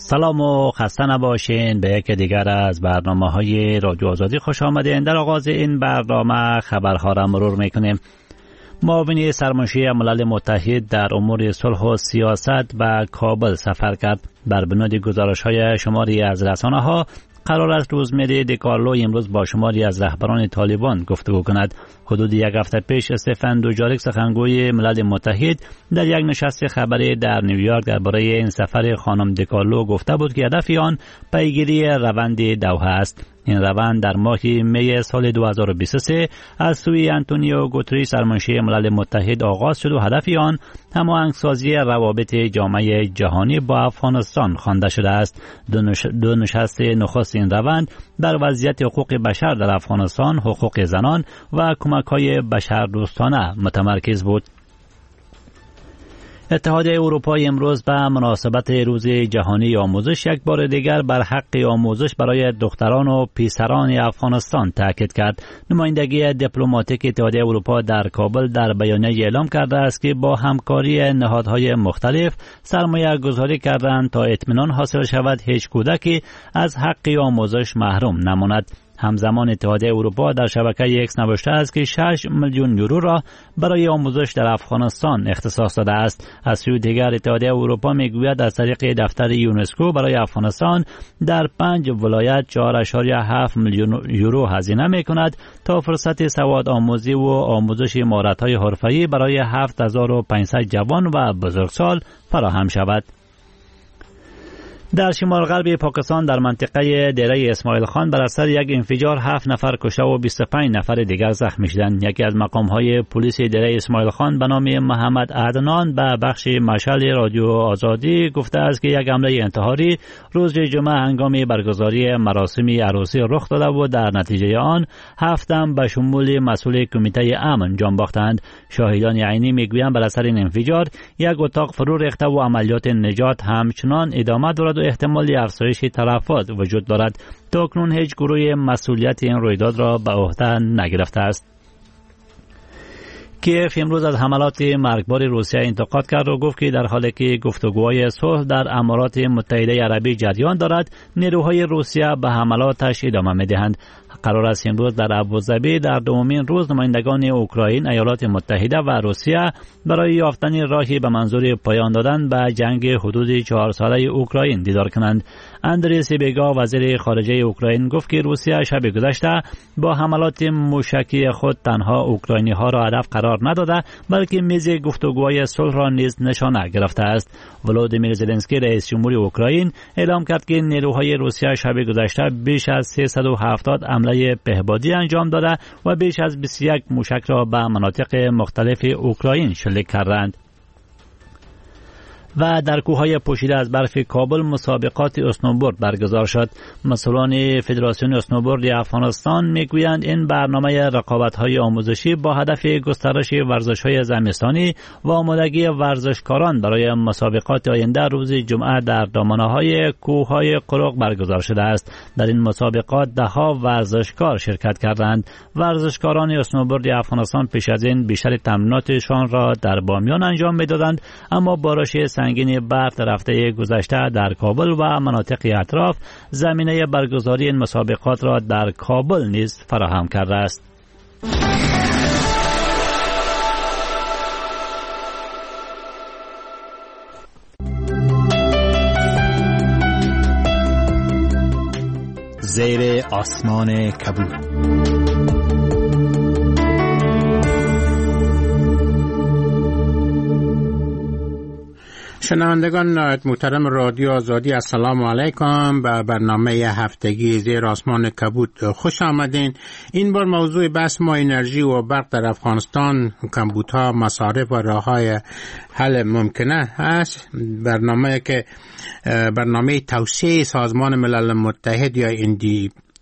سلام و خسته نباشین. به یک دیگر از برنامه‌های رادیو آزادی خوش آمدین. در آغاز این برنامه خبرها را مرور میکنیم. معاون سرمنشی ملل متحد در امور صلح و سیاست به کابل سفر کرد. بر بنیاد گزارش‌های شماری از رسانه‌ها قرار است روزمری دیکارلو امروز با شماری از رهبران طالبان گفتگو کند. حدود یک هفته پیش استفان دوجاریک سخنگوی ملل متحد در یک نشست خبری در نیویورک درباره این سفر خانم دیکارلو گفته بود که هدف آن پیگیری روند دوحه است. این روند در ماه می سال 2023 از سوی آنتونیو گوتریش سرمنشی ملل متحد آغاز شد و هدف آن هماهنگسازی روابط جامعه جهانی با افغانستان خوانده شده است. دو نشست نخست این روند بر وضعیت حقوق بشر در افغانستان، حقوق زنان و کمک‌های بشردوستانه متمرکز بود. اتحادیه اروپا امروز به مناسبت روز جهانی آموزش یک بار دیگر بر حق آموزش برای دختران و پسران افغانستان تاکید کرد. نمایندگی دیپلماتیک اتحادیه اروپا در کابل در بیانیه اعلام کرده است که با همکاری نهادهای مختلف سرمایه گذاری کردند تا اطمینان حاصل شود هیچ کودکی از حق آموزش محروم نماند. همزمان اتحادیه اروپا در شبکه ایکس نوشته است که 6 میلیون یورو را برای آموزش در افغانستان اختصاص داده است. از سوی دیگر اتحادیه اروپا میگوید از طریق دفتر یونسکو برای افغانستان در 5 ولایت 4.7 میلیون یورو هزینه میکند تا فرصت سواد آموزی و آموزش مهارت‌های حرفه‌ای برای 7500 جوان و بزرگسال فراهم شود. در شمال غرب پاکستان در منطقه دیره اسماعیل خان بر اثر یک انفجار 7 نفر کشته و 25 نفر دیگر زخمی شدند. یکی از مقام‌های پلیس دیره اسماعیل خان به نام محمد عدنان به بخش مشعل رادیو آزادی گفته است که یک حمله انتحاری روز جمعه هنگام برگزاری مراسم عروسی رخ داده و در نتیجه آن 7 تن به شمول مسئول کمیته امن جان باختند. شاهدان عینی میگویند بر اثر این انفجار یک اتاق فرو ریخته و عملیات نجات همچنان ادامه دارد و احتمالی افزایش تلفات وجود دارد. تا اکنون هیچ گروه مسئولیت این رویداد را به عهده نگرفته است. کیف امروز از حملات مرگبار روسیه انتقاد کرد و گفت که در حالی که گفتگوهای صلح در امارات متحده عربی جریان دارد، نیروهای روسیه به حملاتش ادامه می‌دهند. قرار است امروز در ابوظبی در دومین روز نمایندگان اوکراین، ایالات متحده و روسیه برای یافتن راهی به منظور پایان دادن به جنگ حدود 4 ساله اوکراین دیدار کنند. اندری سیبیگا وزیر خارجه اوکراین گفت که روسیه شب گذشته با حملات موشکی خود تنها اوکراینی ها را هدف قرار نداده بلکه میز گفتگوهای صلح را نیز نشانه گرفته است. ولودیمیر زلنسکی رئیس جمهور اوکراین اعلام کرد که نیروهای روسیه شب گذشته بیش از 370 حمله پهپادی انجام داده و بیش از 21 موشک را به مناطق مختلف اوکراین شلیک کردند. و در کوههای پوشیده از برف کابل مسابقات اسنوبورد برگزار شد. مسئولان فدراسیون اسنوبورد افغانستان میگویند این برنامه رقابت‌های آموزشی با هدف گسترش ورزش‌های زمستانی و آمادگی ورزشکاران برای مسابقات آینده روز جمعه در دامنه‌های کوههای قرق برگزار شده است. در این مسابقات ده‌ها ورزشکار شرکت کردند. ورزشکاران اسنوبورد افغانستان پیش از این بیشتر تمریناتشان را در بامیان انجام می‌دادند، اما بارش سنگین برف در هفته گذشته در کابل و مناطق اطراف زمینه برگزاری این مسابقات را در کابل نیز فراهم کرده است. زیر آسمان کبود. شنوندگان محترم رادیو آزادی، السلام علیکم. به برنامه هفتگی زیر آسمان کبود خوش آمدین. این بار موضوع بحث ما انرژی و برق در افغانستان، کمبودها، مصارف و راه‌های حل ممکنه است. برنامه توسعه سازمان ملل متحد یا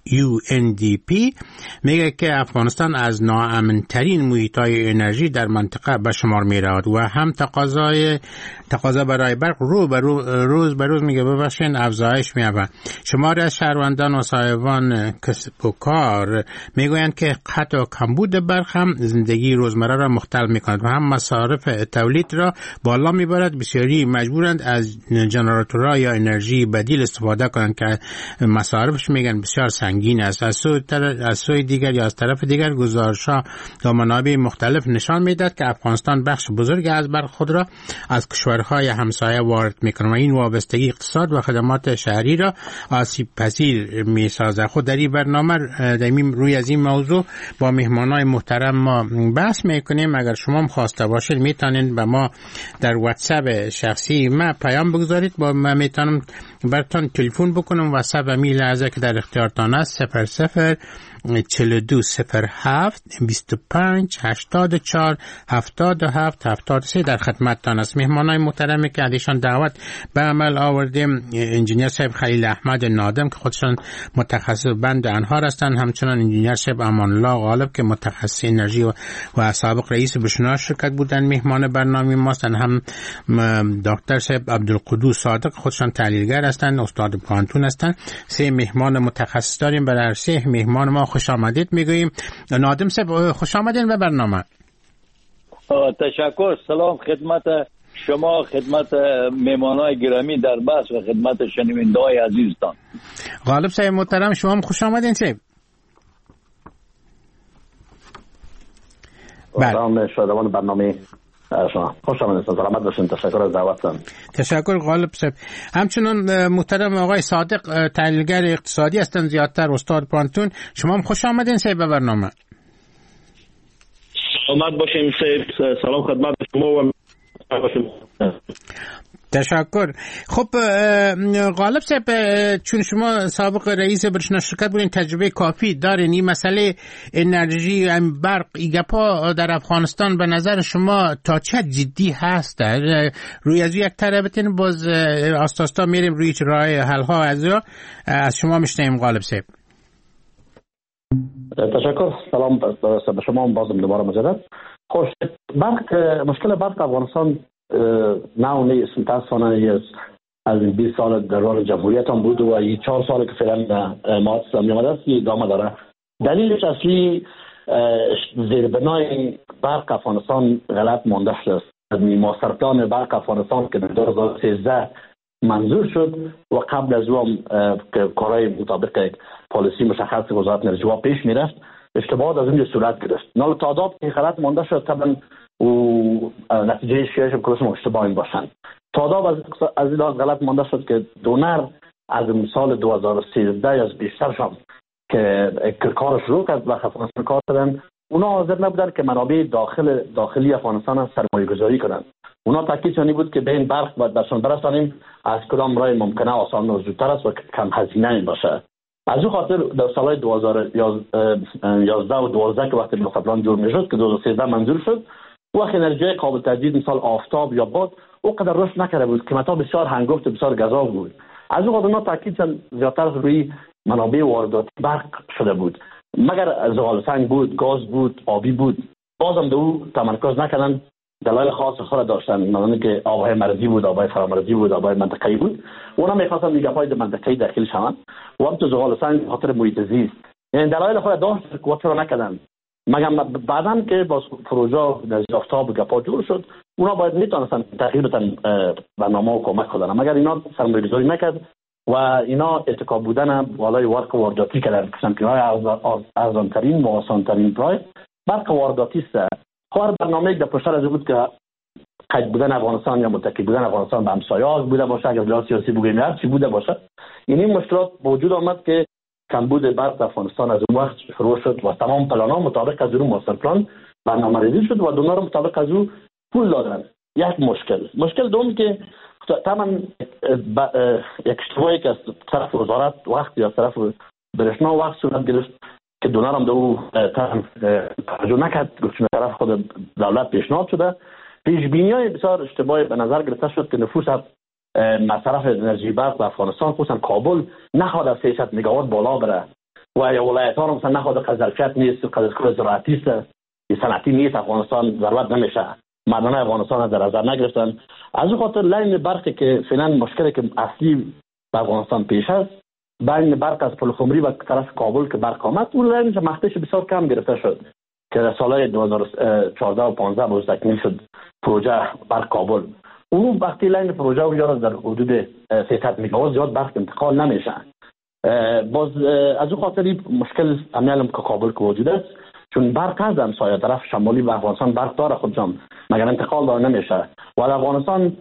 UNDP میگه که افغانستان از ناامن‌ترین محیط‌های انرژی در منطقه به شمار می‌رود و هم تقاضا برای برق روز به روز میگه ببخشید افزایش می‌یابد. شماری از شهروندان و صاحبان کسب و کار میگویند که قطع و کمبود برق هم زندگی روزمره را مختل می‌کند و هم مصارف تولید را بالا می‌برد. بسیاری مجبورند از ژنراتورها یا انرژی بدیل استفاده کنند که مصارفش میگن بسیار سنگین است. از سوی دیگر یا از طرف دیگر گزارش‌ها و منابع مختلف نشان می‌دهد که افغانستان بخش بزرگی از برق خود را از کشورهای همسایه وارد می‌کند و این وابستگی اقتصاد و خدمات شهری را آسیب پذیر می‌سازد. خود در این برنامه روی از این موضوع با مهمانای محترم ما بحث می‌کنیم. اگر شما هم خواسته باشید میتونید به ما در واتساپ شخصی ما پیام بگذارید، با ما میتونم براتون تلفن بکنم. واتساپ امیل لحظه که در اختیارتان است 00 42 07 25 84 77 73 در خدمتتان است. مهمانای محترمی که ازشان دعوت به عمل آوردیم انجینیر صاحب خلیل احمد نادم که خودشان متخصص بند انهار هستند، همچنان انجینیر صاحب امان الله غالب که متخصص انرژی و سابق رئیس بشناس شرکت بودن مهمان برنامه ما هستند، هم دکتر صاحب عبدالقدوس صادق خودشان تحلیلگر هستند، استاد پانتون هستند. سه مهمان متخصص داریم. برای سه مهمان ما خوش آمدید میگوییم. نادم صاحب خوش آمدین به برنامه. تشکر. سلام خدمت شما، خدمت مهمانای گرامی در بحث و خدمت شنونده‌های عزیزتان. غالب صاحب محترم شما هم خوش آمدین صاحب. سلام شادمان برنامه شما. خوش آمدید. سلامت باشین. تشکر از دعوتتان. تشکر غالب صاحب. همچنان محترم آقای صادق تحلیلگر اقتصادی هستند، زیادتر استاد پانتون. شما هم خوش آمدین صاحب به برنامه. سلامت باشین صاحب. سلام خدمت شما و تشکر. خب غالب صاحب چون شما سابق رئیس بشناس شرکت بودین، تجربه کافی دارین این مسئله انرژی برق ایگپا در افغانستان به نظر شما تا چه جدی هست؟ روی از یک طرفتین باز آستاستا میریم روی راه حل ها از شما میشنیم غالب صاحب. تشکر. سلام به شما بازم دوباره مجدد. خوش برق، مشکل برق افغانستان نه نیست، متاسفانه از 20 سال در دوران جمهوریت هم بود و این 4 سال که فعلا ما اسلامی آمده است ادامه داره. دلیلش اصلی زیربنای برق افغانستان غلط مانده شده است. ماستر پلان برق افغانستان که در 2013 منظور شد و قبل از اون که کارهای مطابق پالیسی مشخص وزارت انرژی پیش میرفت، اشتباهات از اونجا صورت گرفت. نال تعداد که غلط مانده شد طبعا و نتیجه شیرش هم کلوس اشتباهی باشند. تعداد از این غلط مانده شد که دونر از سال 2013 از بیشترشان که کار شروع کرد و افغانستان کار کردن، اونا حاضر نبودن که منابع داخلی افغانستان سرمایه گذاری کنند. اونا تاکیدشانی بود که به این برق باید برشان برسانیم، از کدام راه ممکنه آسان و زودتر است و کم هزینه باشه. از او خاطر در سالهای 2011 و 12 که وقتی مستقلان جور میشد که 2013 منظور شد، وقت انرژی قابل تجدید مثال آفتاب یا باد او قدر رشد نکرده بود، قیمت‌ها بسیار هنگفت و بسیار گزاف بود. از او خاطر اونا تاکید زیادتر روی منابع وارداتی برق شده بود. مگر زغال سنگ بود، گاز بود، آبی بود، بازم به او تمرکز نکردن. دلایل خاص خود داشتن، مثلا که آبهای مرزی بود، آبهای فرامرزی بود، آبهای منطقه‌ای بود. اونا می‌خواستن میگه‌های منطقه‌ای داخل شوند و هم تو زغال سنگ خاطر محیط زیست. یعنی دلایل خود داشت که وقت را نکردن. مگر بعداً که با پروژه نزدیک آفتاب و گپا جور شد، اونا باید میتونستن تغییر بدن برنامه و کمک کنن. مگر اینا سرمایه‌گذاری نکرد و اینا اتکا بودن بالای برق وارداتی کردن. کمپیون‌های ارزان‌ترین و آسان‌ترین پرایس برق وارداتی است. هر برنامه در پشت از بود که قید بودن افغانستان یا متکی بودن افغانستان به همسایه‌ها بوده باشه، اگر بلا سیاسی بگیم هر چی بوده باشه، این مشکلات وجود آمد که کمبود برق افغانستان از اون وقت شروع شد و تمام پلان‌ها مطابق از اون ماستر پلان برنامه‌ریزی شد و دونر مطابق از اون پول دادن. یک مشکل دوم که تمام یک اشتباهی که از طرف وزارت وقت یا طرف برشنا وقت صورت گرفت که دونر هم دو توجه نکرد، گفتن طرف خود دولت پیشنهاد شده. پیشبینی‌های بسیار اشتباهی به نظر گرفته شد که نفوس مصرف انرژی برق در افغانستان خصوصا کابل نخواهد از 300 مگاوات بالا بره و یا ولایت ها مثلا نخواد قذرفیت نیست، قذرکار زراعتی است، صنعتی نیست، افغانستان ضرورت نمیشه، مردم افغانستان در نظر نگرفتن. از اون خاطر لاین برقی که فعلا مشکلی که اصلی در افغانستان پیش است، بین برق از پلخمری و طرف کابل که برق آمد، اون لاین مختش بسیار کم گرفته شد که در سالهای 2014 و 15 باز تکمیل شد پروژه برق کابل. اون وقتی لاین پروژه اونجا در حدود 300 مگاوات زیاد برق انتقال نمیشه. باز از اون خاطر مشکل عمل که کابل که وجود است، چون برق از همسایه طرف شمالی و افغانستان برق داره خودشان، مگر انتقال داره نمیشه. و در افغانستان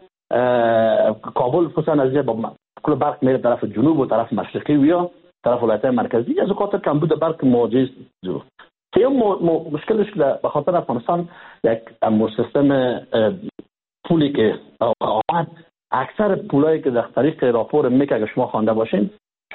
کابل خصوصا از با کل برق میره طرف جنوب و طرف مشرقی و یا طرف ولایت مرکزی، از اون خاطر کمبود برق مواجه است. که مشکلش که به خاطر افغانستان یک سیستم پولی که آمد، اکثر پولایی که در طریق راپور میک اگه شما خوانده باشین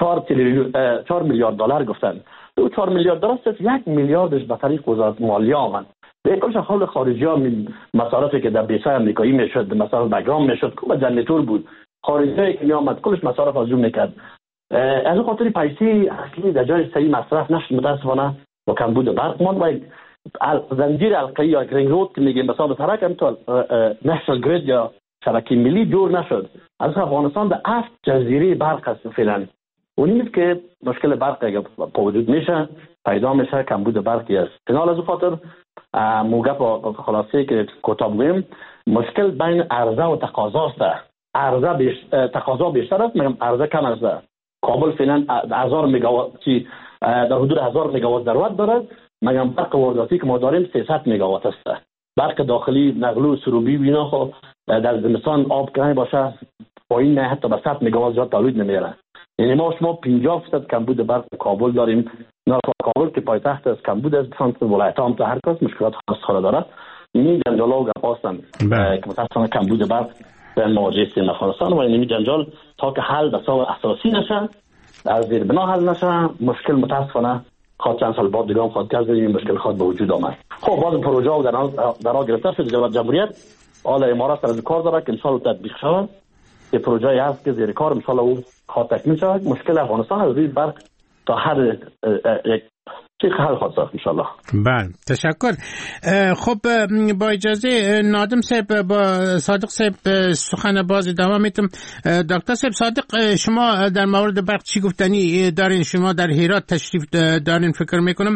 4 میلیارد دلار گفتن. 4 میلیارد دلار صرف 1 میلیاردش به طریق وزارت مالیه آمد. به کلش حال خارجی ها مصارفی که در بیسای امریکایی میشد، مصارف بگرام میشد، که جنریتور بود، خارجی که میامد کلش مصارف از اون میکرد. از اون خاطر پیسه اصلی در جای صحیح مصرف نشد، متاسفانه با کمبود برق ماند و زنجیر حلقه‌ای یا رینگ رود که میگیم مثلا ترک هم تا نشنال گرید یا شبکه ملی جور نشد. از افغانستان در 7 جزیره برق هست فعلا. اونیست که مشکل برق اگه وجود میشه پیدا میشه، کمبود برقی است. کنال از اون خاطر موقع خلاصه که کتاب گویم، مشکل بین عرضه و تقاضا است. تقاضا بیشتر است، میگم عرضه کم است. کابل فعلا 1000 مگاوات در حدود 1000 مگاوات ضرورت دارد، مگم برق وارداتی که ما داریم 300 مگاوات است. برق داخلی نقلو سروبی و اینا خب در زمستان آب کنه باشه پایین نه حتی به 100 مگاوات زیاد تولید نمیاره. یعنی ما 50% کمبود برق کابل داریم. کابل که پایتخت از کمبود از سمت ولایت هم تا هر کس مشکلات خاص داره. این جنجال و گپاستن که متاسفانه کمبود برق به مواجهه است افغانستان و این جنجال تا که حل به صورت اساسی نشه، از زیر بنا حل نشه، مشکل متاسفانه خواهد چند سال بعد دیگه هم خواهد کرد این مشکل خواهد به وجود آمد. خب باز پروژه و در آن گرفته شد دولت جمهوریت حالا امارات از کار داره که ان شاء الله تطبیق شود. یه پروژه هست که زیر کار ان شاء الله او خواهد تکمیل شود. مشکل افغانستان از روی برق تا هر یک چیز حل خواهد ساخت ان شاء الله. بله تشکر. خب با اجازه نادم صاحب با صادق صاحب سخن باز ادامه میتم. دکتر صاحب صادق، شما در مورد برق چی گفتنی دارین؟ شما در هرات تشریف دارین فکر میکنم.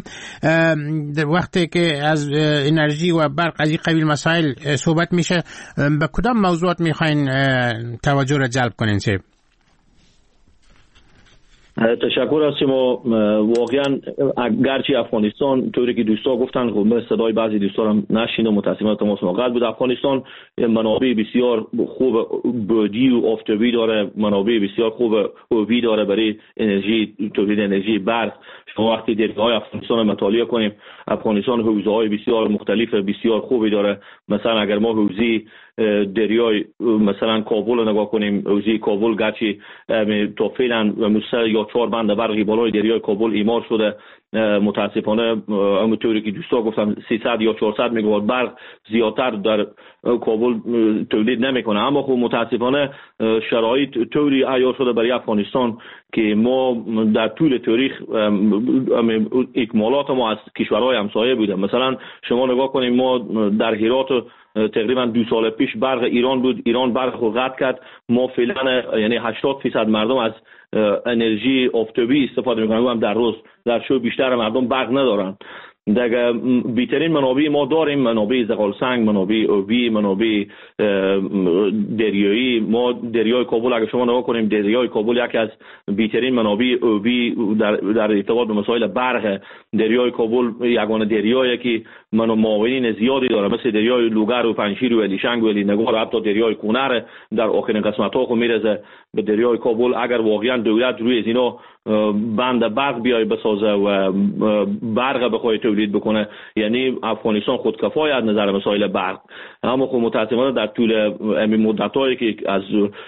وقتی که از انرژی و برق از این قبیل مسائل صحبت میشه، به کدام موضوعات میخواین توجه را جلب کنین صاحب؟ تشکر از شما. واقعا اگرچه افغانستان طوری که دوستا گفتن خب صدای بعضی دوستا هم نشیدم متاسفانه تماس ما قطع بود. افغانستان منابع بسیار خوب بادی و آفتابی داره، منابع بسیار خوب آبی داره برای انرژی، تولید انرژی برق. شما وقتی دریاهای افغانستان مطالعه کنیم، افغانستان حوزه‌های بسیار مختلف بسیار خوبی داره. مثلا اگر ما حوزه دریای مثلا کابل رو نگاه کنیم، حوزه کابل گرچه تا فعلا 3 یا 4 بند برقی بالای دریای کابل ایمار شده، متاسفانه همونطوری که دوستا گفتم 300 یا 400 مگاوات برق زیادتر در کابل تولید نمیکنه. اما خب متاسفانه شرایط طوری عیار شده برای افغانستان که ما در طول تاریخ اکمالات ما از کشورهای همسایه بوده. مثلا شما نگاه کنیم ما در هرات تقریبا 2 سال پیش برق ایران بود، ایران برق رو قطع کرد. ما فعلا یعنی 80% مردم از انرژی آفتابی استفاده میکنن و هم در روز در شب بیشتر مردم برق ندارن. دیگه بیترین منابع ما داریم، منابع زغال سنگ، منابع آبی، منابع دریایی. ما دریای کابل اگه شما نگاه کنیم، دریای کابل یکی از بیترین منابع آبی در ارتباط به مسائل برق. دریای کابل یگانه دریایی که معاونین زیادی داره، مثل دریای لوگر و پنشیر و الیشنگ و الینگار، حتی دریای کونر در آخرین قسمت‌ها خو میرسه به دریای کابل. اگر واقعا دولت روی از اینا بند برق بیای بسازه و برق بخواد تولید بکنه، یعنی افغانستان خودکفای از نظر مسائل برق. اما خب متاسفانه در طول این مدت‌هایی که از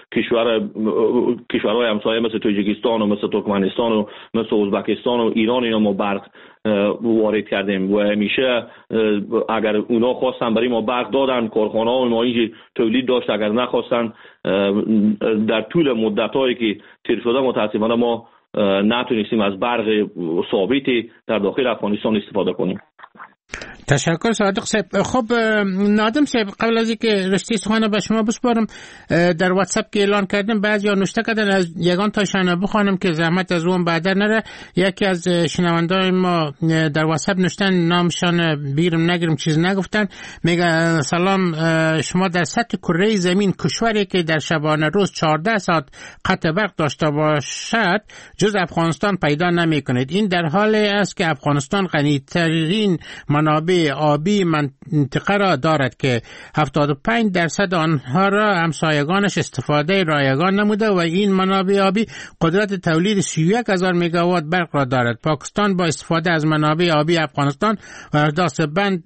کشورهای همسایه مثل تاجیکستان و مثل ترکمنستان و مثل ازبکستان و ایران اینا ما برق وارد کردیم و همیشه اگر اونا خواستن برای ما برق دادن، کارخانه‌ها و مایج تولید داشت. اگر نخواستن در طول مدت‌هایی که تیر شده متاسفانه ما نتونستیم از برق ثابتی در داخل افغانستان استفاده کنیم. تشکر صادق صاحب. خب نادم صاحب، قبل از اینکه رشته سخن به شما بسپارم، در واتساپ که اعلان کردم بعضیا نوشته کردن، از یگان تاشان بخوانم که زحمت از اون بعد نره. یکی از شنوندگان ما در واتساپ نوشتن، نامشان بیرم نگیرم چیز نگفتن، میگه سلام، شما در سطح کره زمین کشوری که در شبانه روز 14 ساعت قطع برق داشته باشد جز افغانستان پیدا نمی کنید. این در حالی است که افغانستان غنی‌ترین منابع آبی منطقه را دارد که 75% آنها را همسایگانش استفاده رایگان نموده و این منابع آبی قدرت تولید 31,000 مگاوات برق را دارد. پاکستان با استفاده از منابع آبی افغانستان و احداث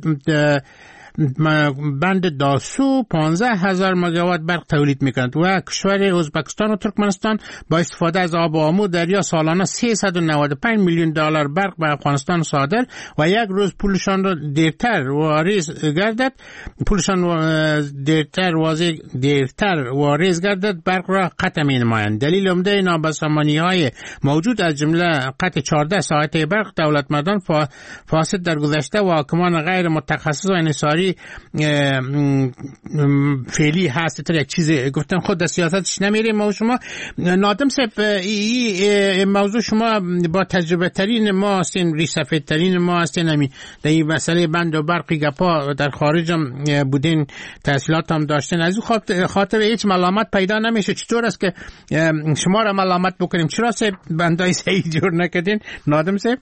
بند داسو 15,000 مگاوات برق تولید میکنند و کشور ازبکستان و ترکمنستان با استفاده از آب آمو دریا سالانه 395 میلیون دلار برق به افغانستان صادر و یک روز پولشان را دیرتر واریز گردد برق را قطع می نمایند. دلیل عمده نابسامانی های موجود از جمله قطع 14 ساعته برق دولتمردان فاسد در گذشته و حاکمان غیر متخصص و انحصاری فعلی هست. تا یک چیز گفتن خود در سیاستش نمیریم. ما شما نادم صاحب، این موضوع شما با تجربه ترین ما هستین، ریسفه ترین ما هستین، در این مسئله بند و برقی گپا در خارج هم بودین، تحصیلات هم داشتین، از اون خاطر هیچ ملامت پیدا نمیشه. چطور است که شما را ملامت بکنیم؟ چرا صاحب بندای صحیح جور نکردین نادم صاحب؟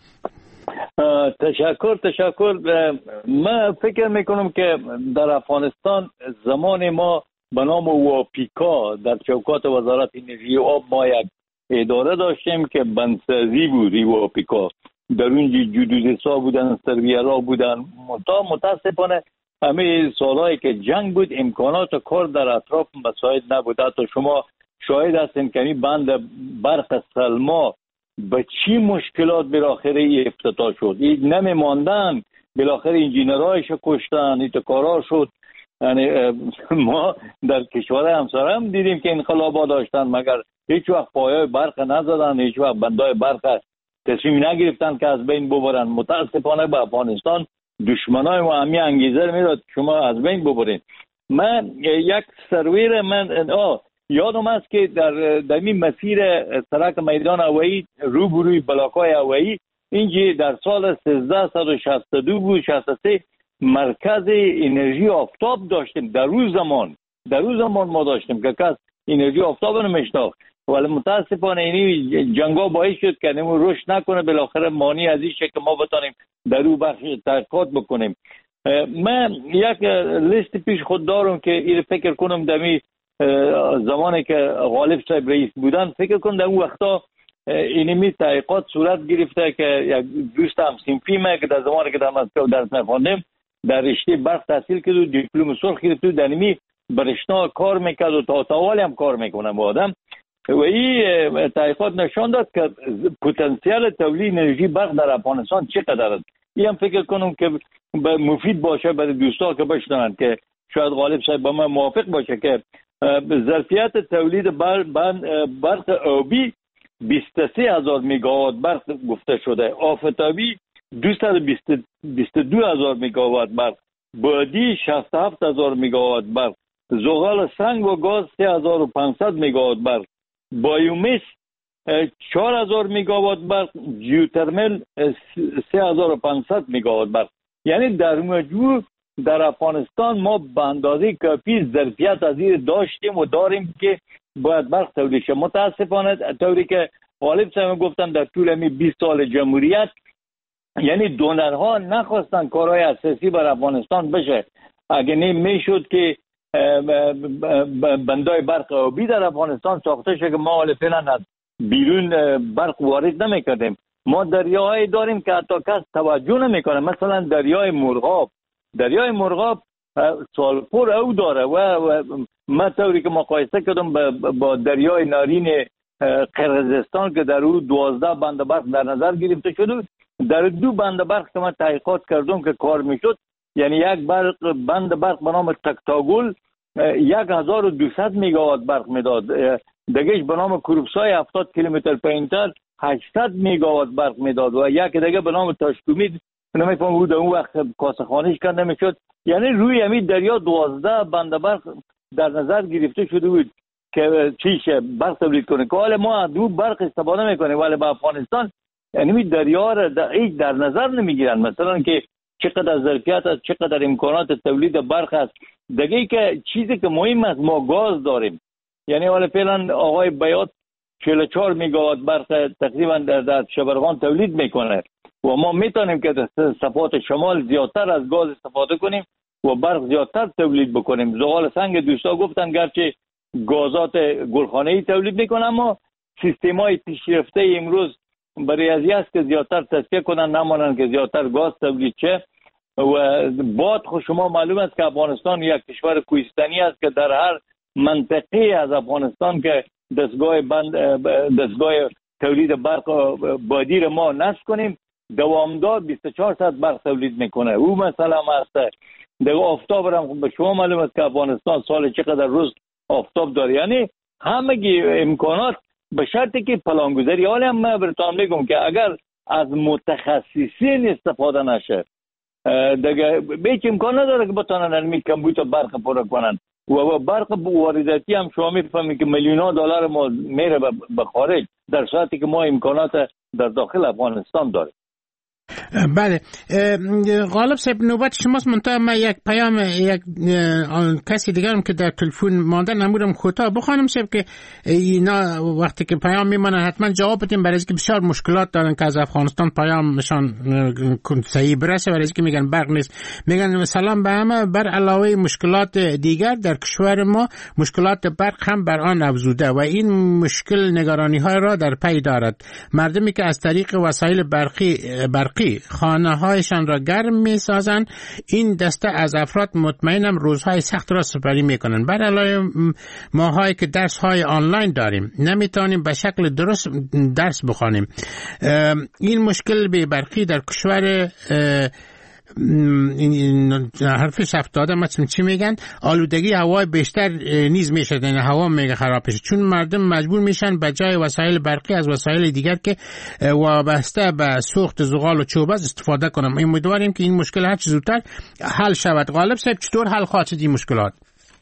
تشکر. من فکر میکنم که در افغانستان زمان ما به نام واپیکا در چوکات وزارت انرژی و آب ما یک اداره داشتیم که بندسازی بود. واپیکا در اونجا جدودسا بودن، سرویرا بودن. متاسفانه همه سالهایی که جنگ بود امکانات کار در اطراف مساعد نبود. حتی شما شاهد هستین که این بند برق سلما به چی مشکلات بالاخره افتتاح شد. این نمیماندن، بالاخره انجینرهایش کشتن، ایتکارا شد. یعنی ما در کشور همسایه هم دیدیم که انقلابا داشتن مگر هیچ وقت پایه برق نزدن، هیچ وقت بندای برق تصمیم نگرفتن که از بین ببرن. متاسفانه به افغانستان دشمنای ما همین انگیزه میداد شما از بین ببرین. من یک سرویر یادم است که در این مسیر سرک میدان هوایی روبروی بلاک‌های هوایی اینجا در سال 1362 بود 63 مرکز انرژی آفتاب داشتیم. در روز زمان ما داشتیم که کس انرژی آفتاب نمیشناخت، ولی متاسفانه این جنگا باعث شد که نمو رشد نکنه. بالاخره مانی از این که ما بتانیم در او بخش تحقیقات بکنیم. من یک لیست پیش خود دارم که این فکر کنم دمی زمانی که غالب صاحب رئیس بودن، فکر کنم در اون وقتا اینمی تحقیقات صورت گرفته که یک دوست هم سیمفیمه که در زمانی که در مسکو درس می‌خواندم در رشته برق تحصیل کرد و دیپلم سرخ گرفت و در اینمی برشنا کار میکرد و تا تاوالی هم کار میکنه با آدم. و این تحقیقات نشان داد که پتانسیل تولید انرژی برق در افغانستان چقدر است. این هم فکر کنم که مفید باشه برای دوستا که بشنوند که شاید غالب صاحب با من موافق باشه که ظرفیت تولید برق آبی 23,000 مگاوات برق گفته شده، آفتابی 222,000 مگاوات برق، بادی 67,000 مگاوات برق، زغال سنگ و گاز 3,500 مگاوات برق، بایومس 4,000 مگاوات برق، جیوترمل 3,500 مگاوات برق. یعنی در مجموع در افغانستان ما به اندازه کافی ظرفیت از این داشتیم و داریم که باید برق تولید شه. متاسفانه طوری که غالب صاحب گفتن در طول همین 20 سال جمهوریت یعنی دونرها نخواستن کارهای اساسی بر افغانستان بشه. اگه نمیشد که بندای برق آبی در افغانستان ساخته شه که ما حالا فعلا از بیرون برق وارد نمیکردیم. ما دریاهایی داریم که حتی کس توجه نمیکنه. مثلا دریای مرغاب سالپور او داره و من طوری که مقایسه کردم با دریای نارین قرقیزستان که در او 12 بند برق در نظر گرفته شده، در 2 بند برق که من تحقیقات کردم که کار میشد، یعنی یک بند برق به نام تکتاگل 1200 مگاوات برق میداد، دیگهش به نام کروبسای 70 کیلومتر پایینتر 800 میگاوات برق میداد و یک دیگه به نام تاشکومید نمیفهم بود اون وقت کاسه خانیش کنده میشد. یعنی روی همین دریا 12 بند برق در نظر گرفته شده بود که چیش برق تولید کنه که حالا ما دو برق استفاده میکنیم ولی با افغانستان یعنی دریا را در نظر نمیگیرن. مثلا که چقدر ظرفیت است، چقدر امکانات تولید برق است. دیگه که چیزی که مهم است ما گاز داریم. یعنی حالا فعلا آقای بیات 44 میگاوات برق تقریبا در شبرغان تولید میکنه و ما میتونیم که در صفات شمال زیادتر از گاز استفاده کنیم و برق زیادتر تولید بکنیم. زغال سنگ دوستا گفتن گرچه گازات گلخانه‌ای تولید میکنن اما سیستم‌های پیشرفته امروز برای ازی است که زیادتر تصفیه کنن نمانن که زیادتر گاز تولید شه. و باد خود شما معلوم است که افغانستان یک کشور کوهستانی است که در هر منطقه از افغانستان که دستگاه تولید برق بادی را ما نصب کنیم دوامدار 24 ساعت برق تولید میکنه. او مثلا هست دیگه آفتاب را به شما معلوم است که افغانستان سال چقدر روز آفتاب داره. یعنی همگی امکانات به شرطی که پلانگذاری. حالا من براتون میگم که اگر از متخصصین استفاده نشه دیگه هیچ امکان نداره که بتونن علمی کمبیوتر برق پر کنن و برق وارداتی هم شما میفهمید که میلیون‌ها دلار ما میره به خارج در صورتی که ما امکانات در داخل افغانستان داریم. بله غالب صاحب نوبت شماست. منتها من یک پیام یک کسی دیگرم که در تلفن مانده نمودم کوتاه بخوانم صاحب که اینا وقتی که پیام میمونن حتما جواب بدیم برای اینکه بسیار مشکلات دارن که از افغانستان پیامشان صحیح برسه برای اینکه میگن برق نیست. میگن سلام به همه، بر علاوه مشکلات دیگر در کشور ما مشکلات برق هم بر آن افزوده و این مشکل نگرانی های را در پی دارد. مردمی که از طریق وسایل برقی خانه هایشان را گرم می سازند این دسته از افراد مطمئنم روزهای سخت را سپری می کنند. بر علاوه ماهایی که درس های آنلاین داریم نمیتونیم به شکل درست درس بخوانیم. این مشکل به برقی در کشور حرفش افتاده مثلا چی میگن آلودگی هوا بیشتر نیز میشه، یعنی هوا میگه خراب بشه چون مردم مجبور میشن به جای وسایل برقی از وسایل دیگر که وابسته به سوخت زغال و چوب استفاده کنم. امیدواریم که این مشکل هر چه زودتر حل شود. غالب صاحب چطور حل خواهد شد این مشکلات؟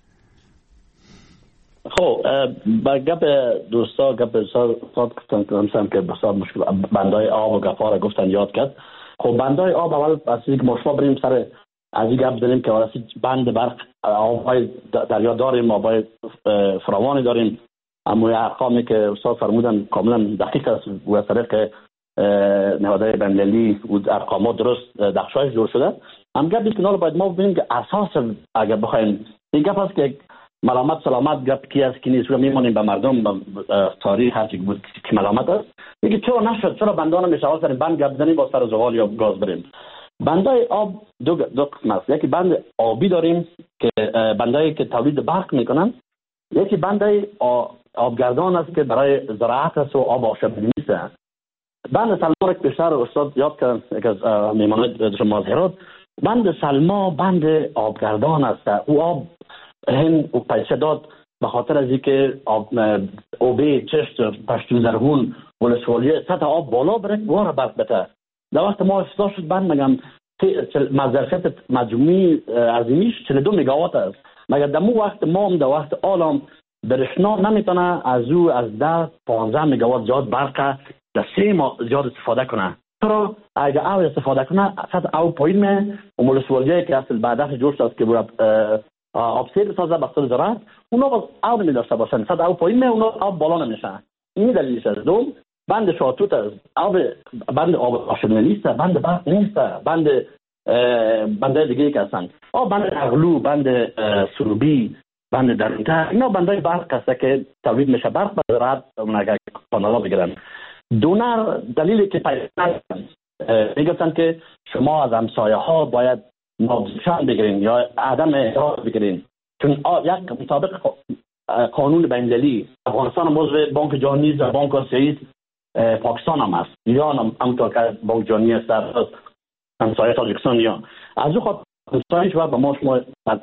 خب با گپ دوستا گپ صاد گفتن که بسیار مشکل بندای آب و گفار گفتن یاد کرد. خب بندای آب اول از اینکه ما شما بریم سر از این گپ بزنیم که واسه بند برق آبهای دریا داریم، آبهای فراوانی داریم، اما ارقامی که استاد فرمودن کاملا دقیق است و از طریق نهادهای بین‌المللی و ارقامات درست دقشایش جور شده. هم گپی که باید ما ببینیم که اساس اگر بخوایم این گپ است که ملامت سلامت گپ کی است کی نیست و میمونیم به مردم به تاریخ هر چی بود که ملامت است. میگه چرا نشد، چرا بندان میشه سر بند گپ بزنیم با سر زغال یا گاز بریم. بندای آب دو قسم است. یکی بند آبی داریم که بندایی که تولید برق میکنن، یکی بندای آبگردان است که برای زراعت است و آب آشامیدنی است. بند سلما را که بیشتر استاد یاد کردن یک از میمانای شما از هرات، بند سلما بند آبگردان است. او آب هن و پیسه داد به خاطر از اینکه اوبه چشت پشتون زرگون ولسوالیه سطح آب بالا بره گواره برق بته. در وقت ما افتاده شد بند مگم ظرفیت مجموعی عظیمیش 42 میگاوات است. مگر در مو وقت ما هم در وقت عالم برشنا نمیتونه از او از 10-15 میگاوات زیاد برق در 3 ماه زیاد استفاده کنه. چرا اگر او استفاده کنه سطح او پایین می و ولسوالیه که اصل بعدش جور شد که بود آبسیر سازه بخصوص زراعت اونا باز آب نمیداشته باشن سطح آب پایین می اونا آب بالا نمیشه. این دلیلش است. دوم بند شاتوت است. بند آب آشامیدنی نیست، بند برق نیست، بند دیگه که هستن بند اغلو، بند سروبی، بند درونتر، اینا بندای برق هست که تولید میشه برق به زراعت اونها کانالا بگیرن. دونر دلیلی که پیدا میگفتن که شما از همسایه ها باید نابزشان بگیرین یا عدم احترام بگیرین، چون یک مطابق قانون بین‌المللی افغانستان عضو بانک جهانی و بانک آسیایی پاکستان هم است، ایران هم که بانک جهانی است در همسایه تاجیکستان یا از او خاطر همسایه‌اش و به ما شما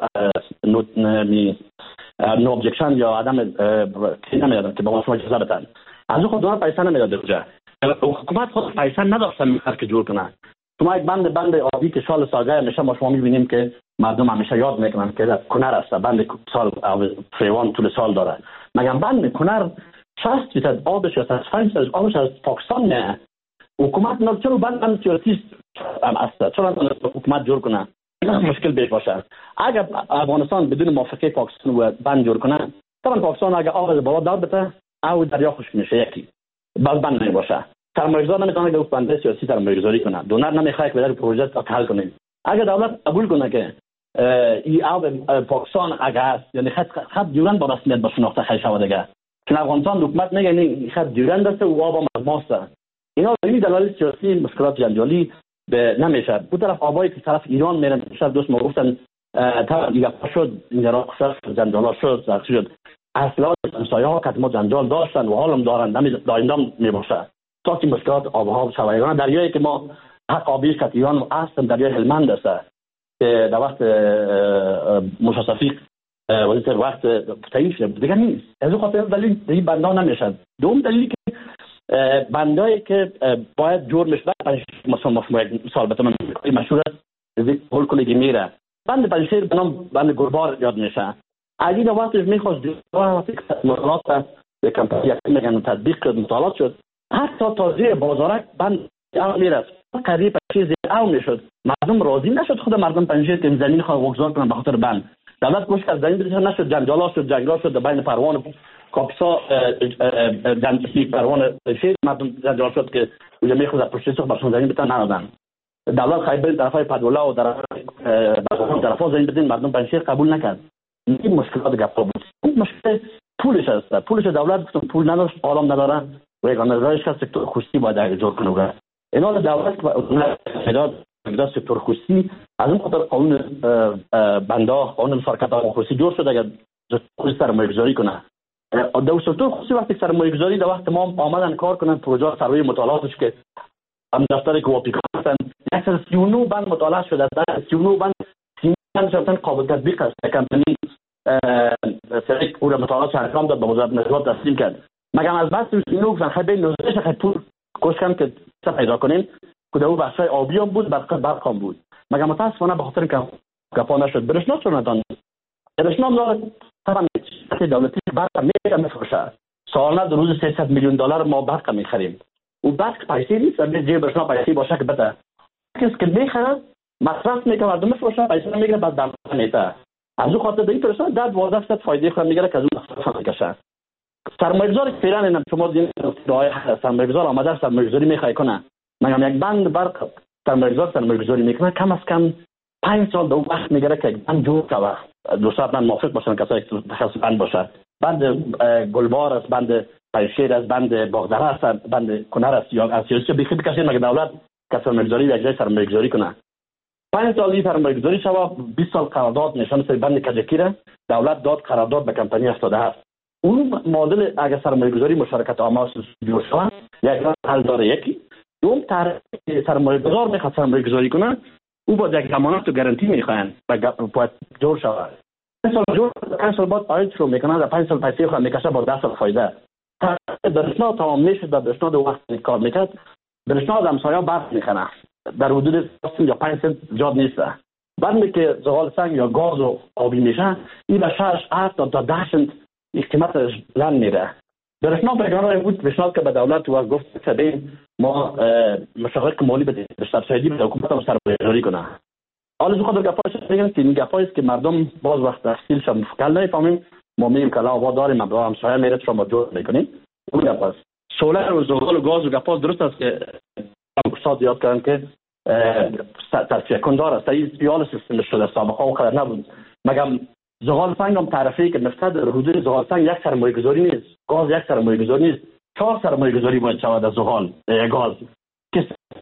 نو ابجکشن یا عدم کی نمیدادن که به ما شما اجازه بدن. از او خود دونر پیسه نمیداده اونجا. حکومت خود پیسه نداشته میخواد که جور کنه. شما یک بند عادی که سال سالگرد میشه، ما شما میبینیم که مردم همیشه یاد میکنن که کنر است، بند سال فریوان طول سال داره. مگر بند کنر 60% آبش یا 65% آبش از پاکستان میاد. حکومت نه چرا بند سیاسی است، چرا حکومت جور کنه مشکل پیش باشه. اگر افغانستان بدون موافقه پاکستان و بند جور کنه، طبعا پاکستان اگر آب از بالا دار بده او دریا خشک میشه، یکی باز بند نمیباشه. سرمایه‌گذار نمیتونه که بند سیاسی سرمایه‌گذاری کنه، دونر نمیخواد که در پروژه تا حل کنه. اگر دولت قبول کنه که این آب پاکستان اگر است، یعنی خط دیورند با رسمیت با شناخته خیلی شود دیگه، چون افغانستان حکومت میگه این خط دیورند است و آب از ماست. اینا به دلایل سیاسی مشکلات جنجالی نمیشه. دو طرف آبایی که طرف ایران میرن، شب دوست ما گفتن تا دیگه شد اینجا را شد جنجالا شد اصلا همسایه‌ها که ما جنجال داشتن و حالم دارن دائم میباشه تا که مشکلات آب و هوا شوایگان دریایی که ما حق آبیش که ایران اصلا دریای هلمند است که در وقت موسی صفیق وقت تعیین دیگه نیست. از اون خاطر دلیل این بندا نمیشن. دوم دلیلی که بندایی که باید جور میشه مثلا مثال بتونم مشهور است هول کلیگی میره بند پنجشیر به نام بند گربار یاد میشه. اگه در وقتش میخواست مطالعات به کمپانی میگن تطبیق مطالعات شد، حتی تازه بازارک بند او میرفت قریب چیزی او میشد، مردم راضی نشد. خود مردم پنجشیر که زمین خواهد وگذار کنن به خاطر بند دولت گوش کرد، زمین بسیار نشد، جنجالا شد، جنگا شد در بین پروان کاپسا جنگی پروان شیر، مردم جنجال شد که اونجا میخواست پشت سوخت برشون زمین بتن ندادن. دولت خواهی برید طرفای پدولا و طرفا زمین بدین، مردم پنجشیر قبول نکرد. این مشکلات گپا بود. این مشکل پولش است. پولش دولت گفتم پول نداشت، عالم نداره و یک نظرش که سکتور خصوصی باید جور کنه. اینا دولت مداد سکتور خصوصی از اون خاطر قانون بندا قانون شرکت خصوصی جور شد اگر خصوصی سرمایه‌گذاری کنه. در سکتور خصوصی وقتی سرمایه‌گذاری در وقت ما آمدن کار کنن پروژه سروی مطالعاتش که هم دفتر کوپی کردن 139 بند مطالعه شده، 39 بند شرطاً قابل تطبیق است. کمپانی سریک او را مطالعات انجام داد به وزارت نظارت تسلیم کرد. مگر از بس اینو گفتن خیلی نوزش خیلی پول کوشش که چه پیدا کنیم که او بخشای آبی هم بود، برق هم بود. مگر متاسفانه به خاطر اینکه گپا نشد. برشنا چون ندان برشنا داره طبعا دولتی برق میفروشه. سالانه در روز 300 میلیون دلار ما برق میخریم. او برق پیسه نیست، به جای برشنا پیسه باشه که بده. کسی که میخره مصرف میکنه، مردم میفروشه، پیسه نمیگیره، بعد دولت میده. از اون خاطر این پرسان داد 12% فایده خود میگیره که از اون مصرف میکشه. سرمایه‌گذار فعلا اینا شما دیدین راه سرمایه‌گذار آمده سرمایه‌گذاری میخواد کنه. مگه یک بند برق سرمایه‌گذاری میکنه کم از کم 5 سال دو وقت میگیره که بند جور کنه. دوستان من موافق باشن کسایی که تخصص بند باشه. بند گلبار است، بند پنجشیر است، بند باغدره است، بند کنر است یا اسیاسی بخی بکشین مگه دولت که سرمایه‌گذاری یک جای سرمایه‌گذاری کنه. 5 سال سرمایه‌گذاری شوا 20 سال قرارداد نشان سر بند کجکیره دولت داد قرارداد به کمپانی 87. اون مدل اگه سرمایه‌گذاری مشارکت عامه جور شود یک حل داره. یکی دوم طرح سرمایه‌گذار میخواد سرمایه‌گذاری کنه او با یک ضمانت و گارانتی میخوان باید جور شود. 5 سال بعد آید شروع میکنه، در 5 سال پیسه خود میکشه با 10 سال فایده. درشنا تمام میشه، در درشنا دو وقت کار میکرد، درشنا همسایه‌ها برق میخنه در حدود 5 یا 5 سنت جاد نیست. بعد که زغال سنگ یا گاز و آبی میشه این به 6 8 تا 10 سنت قیمتش لن میره. درشنا بگانه بود پیشنهاد که به دولت و گفت که ما مشاغل مالی بده سبسیدی به حکومت هم سرمایه‌گذاری کنه. حالا از خاطر گپاش میگن که این گپایی است که مردم باز وقت تحصیل شون فکر نمیفهمیم. ما میگیم که لا داریم ما همسایه میره شما جور میکنیم. اون گپاس سولر و زغال و گاز و گپاس درست است که اقتصاد یاد کردن که تصفیه کندار است. این پیال سیستم شده سابقه و خبر نبود. مگم زغال سنگ هم تعرفه که نفت در حدود زغال سنگ یک سرمایه‌گذاری نیست، گاز یک سرمایه‌گذاری نیست، 4 سرمایه‌گذاری باید شود از زغال گاز که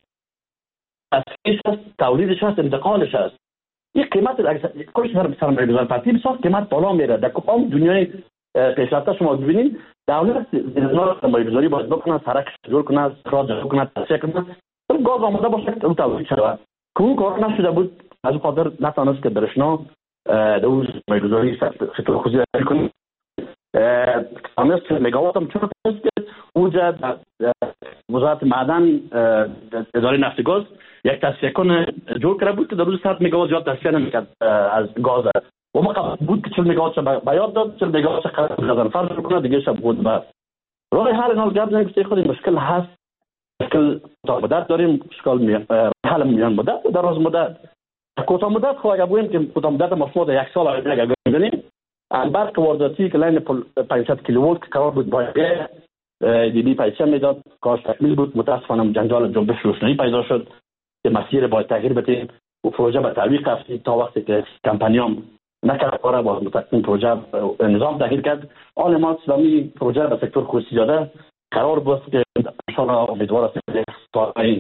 تأسیسش است، تولیدش است، انتقالش است. این قیمت کلش سرمایه‌گذار ترتیب ساخت قیمت بالا میره. در کدام دنیای پیشرفته شما ببینید دولت نظام سرمایه‌گذاری باید بکنه، سرک جور کنه، خراج جور کنه، تصفیه کنه، گاز آماده باشه که تولید شود. که اون کار نشده بود. از اون خاطر نتونست که درشنا دوز سرمایه‌گذاری سکتور خصوصی کنه. تونست مگاوات هم چون است که اوجا وزارت معدن اداره نفت گاز یک تصفیه کنه جور کرده بود که در روز 100 مگاوات زیاد تصفیه نمیکرد از گاز و ما قبل بود که 40 مگاوات به یاد داد 40 مگاوات قرار فرض کنه دیگه شب بود بعد راه حل نال گپ زنیم که خود مشکل هست مشکل کوتاه مدت داریم اشکال حل میان مدت و دراز مدت کوتاه مدت خو اگه بگیم که کوتاه مدت مفهوم یک سال اگه بگیم برق وارداتی که لین 500 کیلوولت که قرار بود باید دیدی پیسه میداد کارش تکمیل بود متاسفانه جنجال جنبش روشنایی پیدا شد که مسیر باید تغییر بدیم و پروژه به تعویق رفت تا وقتی که کمپانیام نکرد کار باز این پروژه نظام تغییر کرد آن ما اسلامی پروژه به سکتور خصوصی داده قرار بود که ان شاء الله امیدوار هستیم تا این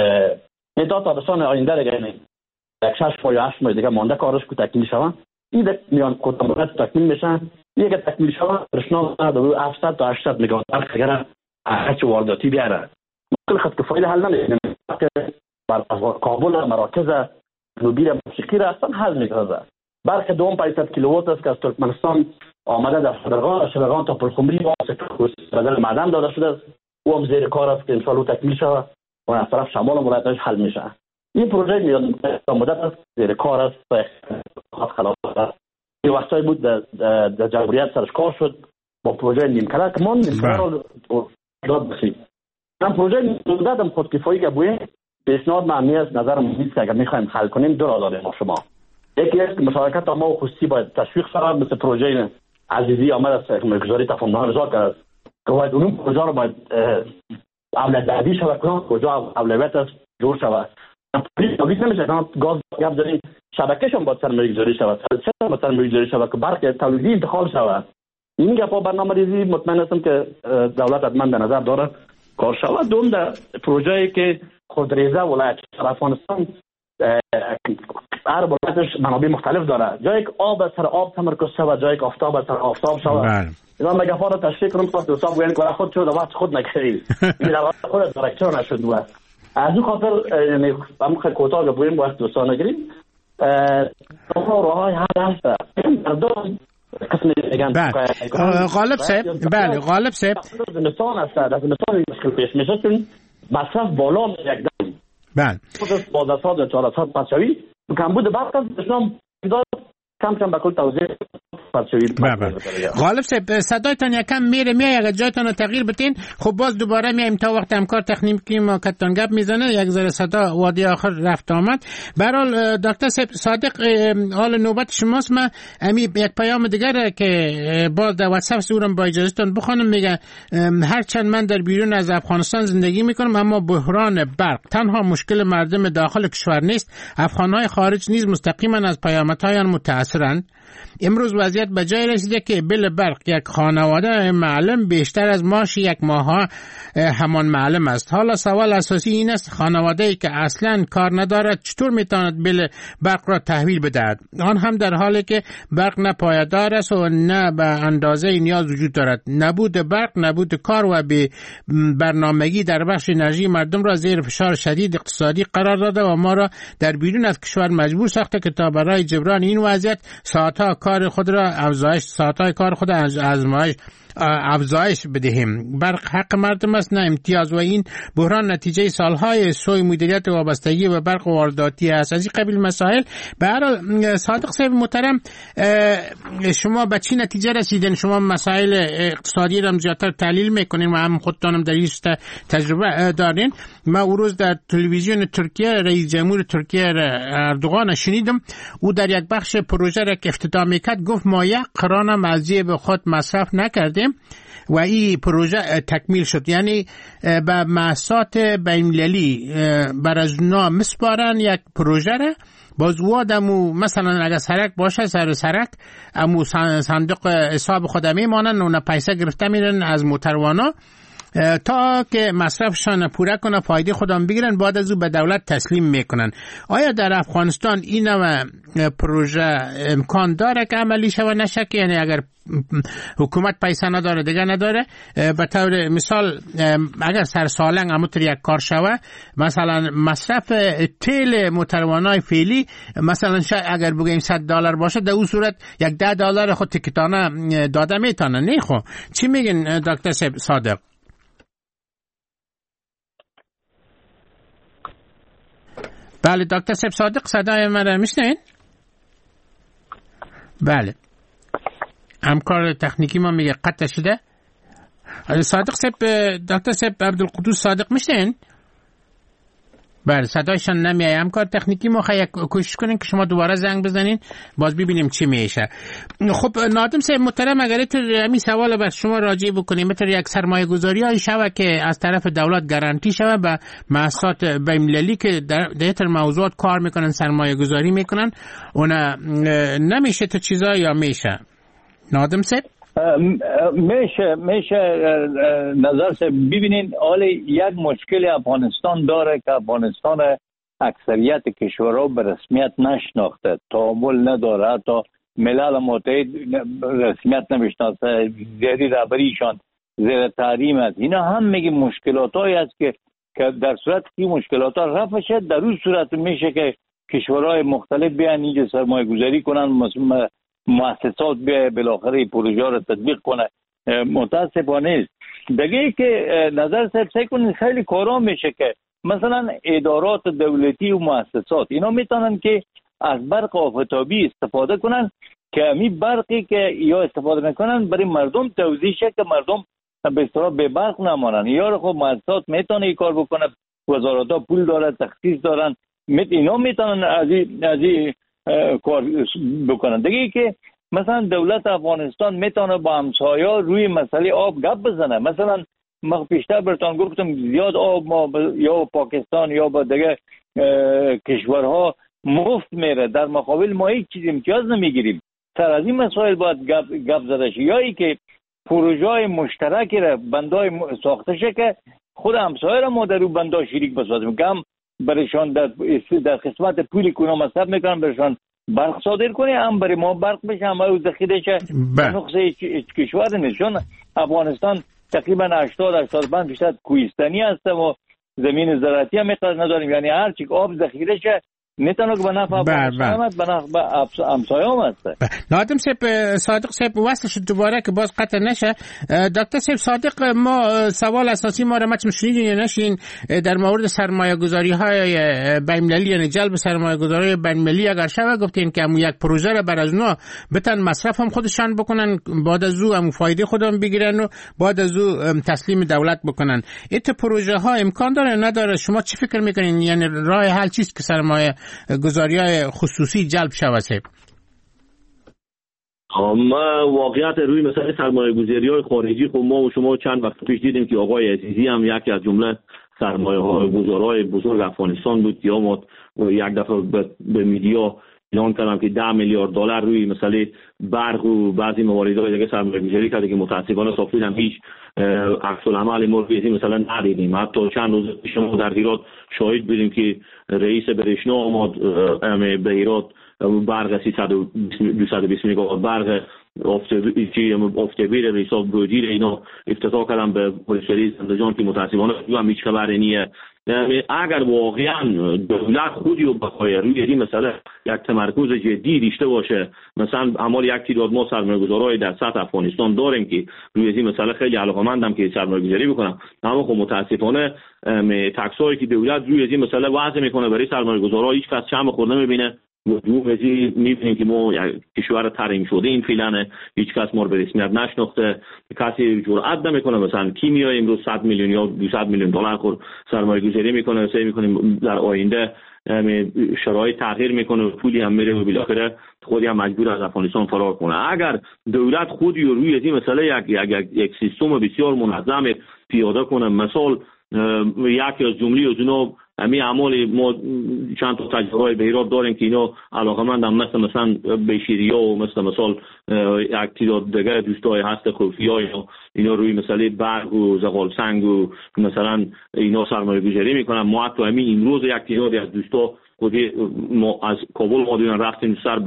تابستان آینده دیگه یک 6 ماه یا 8 ماه دیگه مونده کارش کو تکمیل شود این میان کوتاه مدت تکمیل میشن یک تکمیل شود رشنا در 700 تا 800 مگاوات اگر هرچه وارداتی بیاره مشکل خط کفایی حل نمیشه که بر کابل مراکز جنوبی موسیقی را اصلا حل میکنه برق دوم 500 کیلووات است که از ترکمنستان آمده در شبرغان تا پلخمری و سکتور بدل معدن داده شده است و هم زیر کار است که ان شاء الله تکمیل شود و از طرف شمال ولایتش حل میشه این پروژه میاد مدت است زیر کار است خلاص این وقتایی بود در جمهوریت سرش کار شد با پروژه نیمکره که ما نیمکره رو داد بسید من پروژه مدت هم خودکفایی که بویم پیشنهاد معنی از نظر محیط که اگر میخوایم حل کنیم دو راه داریم ما شما یکی است که مشارکت ما و خصوصی باید تشویق شود مثل پروژه عزیزی آمد از مگذاری تفاهمنامه رضا کرد که باید اون پروژه رو باید اولویت دهی شود کنم کجا اولویت است جور شود پلیس نمیشه گاز گپ داریم شبکهشون باید سرمایه‌گذاری شود چطور باید سرمایه‌گذاری شود که برق تولیدی انتقال شود این گپا برنامه‌ریزی مطمئن هستم که دولت حتما به نظر داره کار شود دوم در پروژه‌ای که خودریزه ولایت افغانستان هر ولایتش منابع مختلف داره جایی که آب سر آب تمرکز شود جایی که آفتاب سر آفتاب شود اینا مگافا رو تشریح کنم تا دوستا بگن که خود شد وقت خود نکردی این در خود دایرکتور نشد و از اون خاطر یعنی هم خیلی کوتاه بگیم وقت دوستا نگیریم راههای حل هست مردم قسم دیگه غالب صاحب بله غالب صاحب زمستان است در زمستان مشکل پیش میشه چون مصرف بالا یک دم بله خود 12 سال 14 سال پسوی کمبود برق داشتم کم به کل توضیح غالب صاحب صدایتان یکم میره اگر جایتان رو تغییر بتین خب باز دوباره میایم تا وقت همکار تکنیکی ما کتان گپ میزنه یک ذره صدا وادی آخر رفت آمد برحال دکتر صادق حال نوبت شماست من یک پیام دیگر که باز در واتساپ سورم با اجازهتون بخونم میگه هرچند من در بیرون از افغانستان زندگی میکنم اما بحران برق تنها مشکل مردم داخل کشور نیست افغانهای خارج نیز مستقیما از پیامدهایان متاثرند امروز وضعیت به جای رسیده که بل برق یک خانواده معلم بیشتر از معاش یک ماه همان معلم است. حالا سوال اساسی این است خانواده‌ای که اصلاً کار ندارد چطور میتواند بل برق را تحویل بدهد؟ آن هم در حالی که برق نه پایدار است و نه به اندازه نیاز وجود دارد. نبود برق، نبود کار و به برنامگی در بخش انرژی مردم را زیر فشار شدید اقتصادی قرار داده و ما را در بیرون از کشور مجبور ساخته که تا برای جبران این وضعیت ساعت‌ها کار خود را افزایش بدهیم. برق حق مردم است نه امتیاز و این بحران نتیجه سالهای سوء مدیریت وابستگی به برق وارداتی است. از این قبیل مسائل. به هر حال صادق صاحب محترم شما به چی نتیجه رسیدین؟ شما مسائل اقتصادی را زیادتر تحلیل میکنین و هم خودتانم در این تجربه دارین. من اون روز در تلویزیون ترکیه رئیس جمهور ترکیه اردوغان شنیدم او در یک بخش پروژه را که افتتاح میکرد گفت ما یک قران مزیه به خود مصرف نکردیم و این پروژه تکمیل شد. یعنی به مؤسسات بین‌المللی بر از اونا مسپارن یک پروژه را باز وادمو مثلا اگر سرک باشه سرک امو صندوق حساب خود میمانن و پیسه گرفته میرن از موتروانا تا که مصرفشان پوره کنه فایده خودم بگیرن بعد از او به دولت تسلیم میکنن. آیا در افغانستان این نوع پروژه امکان داره که عملی شود نشه که یعنی اگر حکومت پیسه نداره دیگه نداره به طور مثال اگر سر سالنگ همونطور یک کار شود مثلا مصرف تیل موتروانای فعلی مثلا اگر بگیم $100 باشه در اون صورت یک $10 خود تکتانه داده میتونه نه؟ خب چی میگین دکتر صادق؟ بله دکتر سیب صادق صدای من رو میشنین؟ بله همکار تکنیکی ما میگه قطع شده. صادق سیب، دکتر سیب عبدالقدوس صادق میشنین؟ بله صدایشان نمیای. همکار تکنیکی ما خیلی کوشش کنین که شما دوباره زنگ بزنین باز ببینیم چی میشه. خب نادم صاحب محترم، اگر تو همین سوال بر شما راجع بکنیم، مثل یک سرمایه گذاری های شوه که از طرف دولت گارانتی شوه به مؤسسات بین‌المللی که در موضوعات کار میکنن، سرمایه گذاری میکنن، اون نمیشه تو چیزا یا میشه؟ نادم صاحب میشه نظر سے ببینین. حالا یک مشکل افغانستان داره که افغانستان اکثریت کشورها به رسمیت نشناخته، تعامل نداره، حتی ملل متحد رسمیت نمیشناسه، زیادی رهبریشان زیر تحریم است. اینا هم میگه مشکلات هایی است که در صورت که مشکلات ها رفع شد، در اون صورت میشه که کشورهای مختلف بیان اینجا سرمایه گذاری کنن، مؤسسات به بالاخره پروژه را تطبیق کنه. متاسفانه است دیگه که نظر سعی کنین خیلی کارا میشه که مثلا ادارات دولتی و مؤسسات اینا میتونن که از برق آفتابی استفاده کنن که همین برقی که یا استفاده میکنن برای مردم توزیع شه که مردم به اصطلاح به برق نمانن. یا خب مؤسسات میتونه این کار بکنه، وزارت‌ها پول داره، تخصیص دارن، اینا میتونن از کار بکنن. دیگه که مثلا دولت افغانستان میتونه با همسایا روی مسئله آب گپ بزنه. مثلا ما پیشتر براتون گفتم زیاد آب ما یا پاکستان یا با دیگه کشورها مفت میره، در مقابل ما هیچ چیز امتیاز نمیگیریم. سر از این مسائل باید گپ زده شه، یا ای که پروژه مشترکی را بندای ساخته شه که خود همسایه را ما در اون بندا شریک بسازیم، کم برشان در قسمت پولی که اونا مصرف میکنن برشان برق صادر کنه، هم برای ما برق بشه، هم برای ذخیره شه. نقصه کشور نیست، چون افغانستان تقریبا 80-85% کوهستانی هست و زمین زراعتی هم مقدار نداریم، یعنی هر چی آب ذخیره شه میتونه که به نفع افغانستان به نفع همسایه هم هسته. نادم صادق صاحب وصل شد دوباره که باز قطع نشه. دکتر صادق، ما سوال اساسی ما را متن شنیدین یا نشین در مورد سرمایه گذاری های بین‌المللی، یعنی جلب سرمایه گذاری بین‌المللی اگر شوه گفتین که همون یک پروژه را بر از اونا بتن مصرف هم خودشان بکنن، بعد از او هم فایده خودم بگیرن و بعد از او تسلیم دولت بکنن. این پروژه ها امکان داره نداره؟ شما چی فکر میکنین؟ یعنی راه حل چیست که سرمایه گذاری‌های خصوصی جلب شود؟ ما واقعیت روی مثلا سرمایه گذاری‌های خارجی خب ما و شما چند وقت پیش دیدیم که آقای عزیزی هم یکی از جمله سرمایه گذارای بزرگ افغانستان بود که ما یک دفعه به میدیا اعلان کردم که 10 میلیارد دلار روی مثلا برق و بعضی مواردهای دیگه سرمایه گذاری کرده که متاسفانه صافی هم هیچ عکس العمل موردی مثلا ندیدیم. حتی چند روز پیش ما در هرات شاهد بودیم که رئیس برشنا آمد به هرات برق 220 میگاوات برق افتبیر حساب بودیر اینا افتتاح کردن به پلیس زندجان که متاسفانه هم هیچ خبری نیه. اگر واقعا دولت خودی رو بخواه روی این مسئله یک تمرکز جدی داشته باشه، مثلا اما یک تعداد ما سرمایه‌گذارای در سطح افغانستان داریم که روی این مسئله خیلی علاقه‌مندم که سرمایه‌گذاری بکنن، اما خب متاسفانه تکسایی که دولت روی این مسئله وضع میکنه برای سرمایه‌گذارا هیچ کس چشم خود نمیبینه. دومزی میبینیم که ما کشور تحریم شده این فعلا هیچ کس ما رو به رسمیت نشناخته، کسی جرئت نمیکنه مثلا کیمیا امروز 100 میلیون یا 200 میلیون دلار خور سرمایه گذاری میکنه، سعی میکنیم در آینده شرایط تغییر میکنه، پولی هم میره و بالاخره خودی هم مجبور از افغانستان فرار کنه. اگر دولت خودی روی این مسئله یک سیستم بسیار منظم پیاده کنه، مثلا یکی از جمله از اینا همین اعمال ما چند تا تجربه به هرات داریم که اینا علاقه‌مندن، مثلا بشیریا و مثلا یک تعداد دیگه دوستای هست خوفیای اینا روی مسئله برق و زغال سنگ و مثلا اینا سرمایه گذاری میکنن. ما حتی همین امروز یک تعدادی از دوستا خودی ما از کابل ما دیدن رفتیم سر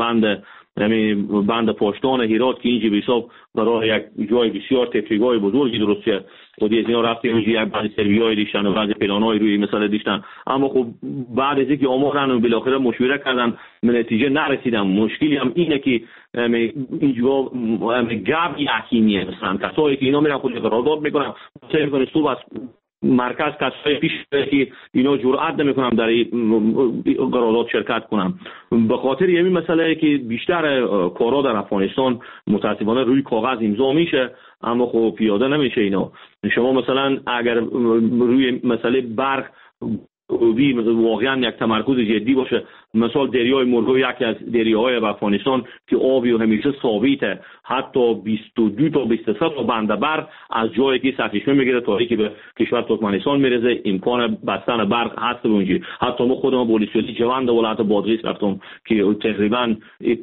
بند پاشتان هرات که اینجا به حساب برای یک جای بسیار تفریحگاه بزرگی درست شد، خودی از اینا رفتیم یک بند سروی‌های دیشتن و بعضی پلان‌های روی مسئله دیشتن، اما خب بعد از اینکه آمدن و بالاخره مشوره کردن به نتیجه نرسیدم. مشکلی هم اینه که اینجا گپ یقینیه، مثلا کسایی که اینا میرن خود قرارداد میکنن سعی میکنن صبح از مرکز کسایی پیش که اینا جرئت نمیکنن در قرارداد شرکت کنن. به خاطر همین مسئله که بیشتر کارا در افغانستان متاسفانه روی کاغذ امضا میشه اما خب پیاده نمیشه اینا. شما مثلا اگر روی مسئله برق واقعا یک تمرکز جدی باشه، مثلا دریای مورگو یکی از دریاهای افغانستان که آبی و همیشه ثابته، حتی 22 تا 23 تا بند برق از جایی که سرچشمه میگیره تا که به کشور ترکمنستان میرسه امکان بستن برق هست اونجا. حتی ما خودمون پلیسیاتی جوان ولایت بادغیس رفتم که تقریبا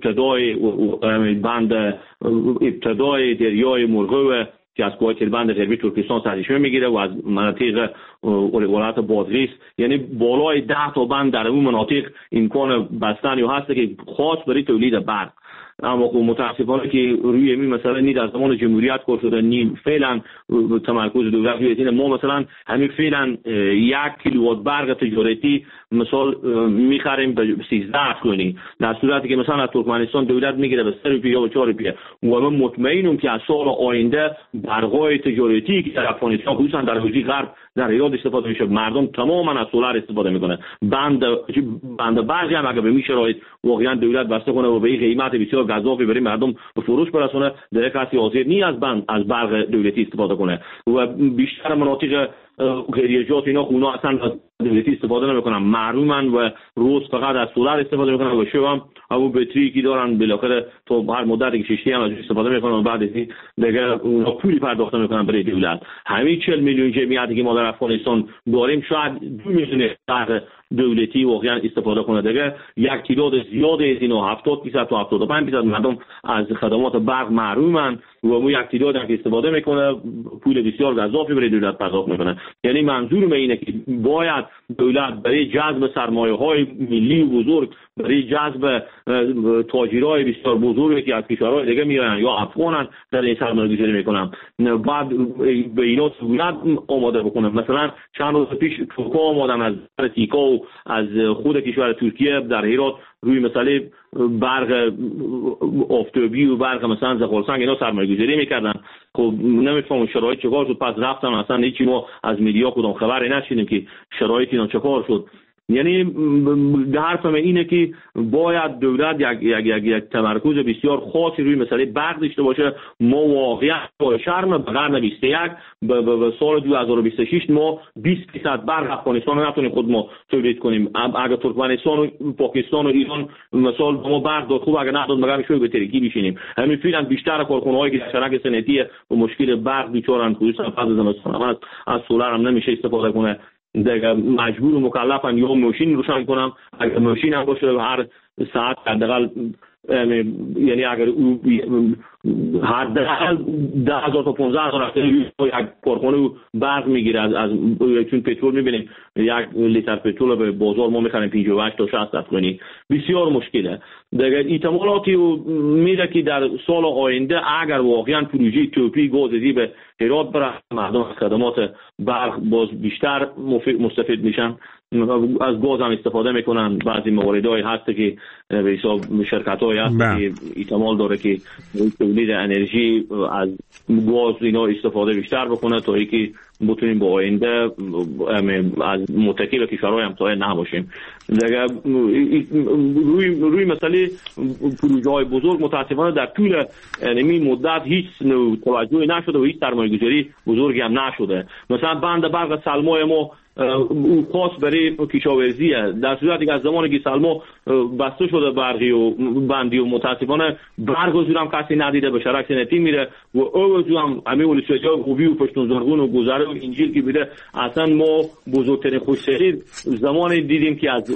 ابتدای دریای مورگو که از کوه تیربند غربی ترکستان سرچشمه میگیره و از مناطق ولایت بادغیس، یعنی بالای 10 تا بند در اون مناطق امکان بستن یا هست که خاص برای تولید برق. اما متاسفانه که روی این مسئله نی در زمان جمهوریت کار شده، نی فعلا تمرکز دولت روی اینه. ما مثلا همین فعلا 1 کیلووات برق تجارتی مثال میخریم به 13 افغانی، در صورتی که مثلا از ترکمنستان دولت میگیره به 3 روپیه یا به 4 روپیه. و من مطمئنم که از سال آینده برقای تجارتی که در افغانستان خصوصا در حوزه غرب در ایران استفاده میشه، مردم تماما از سولار استفاده میکنه. بند برقی هم اگه به این شرایط واقعا دولت بسته کنه و به این قیمت بسیار گزافی برای مردم به فروش برسونه، در کسی حاضر نی از برق دولتی استفاده کنه. و بیشتر مناطق غیریجات اینا خونه اصلا از دولتی استفاده نمیکنن، محرومن و روز فقط از سولار استفاده میکنن و شب هم همون بطری که دارن بالاخره تو هر مدت که شیشتی هم از استفاده میکنن و بعد از این دیگه اونا پولی پرداخت میکنن برای دولت. همین 40 میلیون جمعیتی که ما در افغانستان داریم شاید 2 میلیون برق دولتی واقعا استفاده کنه. دیگه یک تعداد زیاده از اینا 70% تا 75% مردم از خدمات برق محرومن و اون یک تعداد که استفاده میکنه پول بسیار گزافی برای دولت پرداخت میکنه. یعنی منظورم اینه که باید دولت برای جذب سرمایه‌های ملی بزرگ، برای جذب تاجرای بسیار بزرگی که از کشورهای دیگه میان یا افغانن در این سرمایه‌گذاری میکنن، بعد به اینا دولت آماده بکنه. مثلا چند روز پیش ترکا آمدن از تیکا و از خود کشور ترکیه در هرات روی مسئله برق آفتابی و برق مثلا زغالسنگ اینا سرمایه‌گذاری میکردن. خب نمیفهمم شرایط چیکار شد، پس رفتن اصلا هیچی ما از میدیا کدام خبری نشیدیم که شرایط اینا چیکار شد. یعنی حرفم اینه که باید دولت یک تمرکز بسیار خاصی روی مسئله برق داشته باشه. ما واقعا با شرم به قرن 21 به سال 2026 ما 20% برق افغانستان رو نتونیم خود ما تولید کنیم. اگر ترکمنستان و پاکستان و ایران مثال ما برق داد خوب، اگر نداد مگر میشه به ترکی بشینیم. همین فعلا بیشتر کارخانه‌هایی که در شرک صنعتی و مشکل برق بیچارن، خصوصا بعد از زمستان از سولار هم نمیشه استفاده کنه. دیگه مجبور و مکلفن یا ماشین روشن کنم، اگر ماشین هم باشه هر ساعت حداقل یعنی اگر او حداقل 10,000 تا 15,000 یک کارخانه برق میگیره از چون پترول میبینیم 1 لیتر پترول به بازار ما میخریم 58 تا 60 افغانی، بسیار مشکله. دیگه احتمالاتی میره که در سال آینده اگر واقعا پروژه توپی گازی به هرات بره، مردم از خدمات برق باز بیشتر مستفید میشن، از گاز هم استفاده میکنن. بعضی مواردهای هست که به حساب شرکت‌های هست که احتمال داره که تولید انرژی از گاز اینا استفاده بیشتر بکنه تا اینکه بتونیم با آینده از متکی به کشورهای همسایه نباشیم. دیگه روی مسئله پروژه‌های بزرگ متاسفانه در طول این مدت هیچ توجهی نشده و هیچ سرمایه‌گذاری بزرگی هم نشده. مثلا بند برق سلمای ما اون خاص برای کشاورزیه، در صورتی که از زمانی که سلما بسته شده برقی و بندی و متاسفانه برق و زور هم کسی ندیده به شرک صنعتی میره و او هم همه ولسوالی‌های خوبی و پشتونزرگون و گذره و اینجیل که بیده. اصلا ما بزرگترین خوش‌سری زمانی دیدیم که از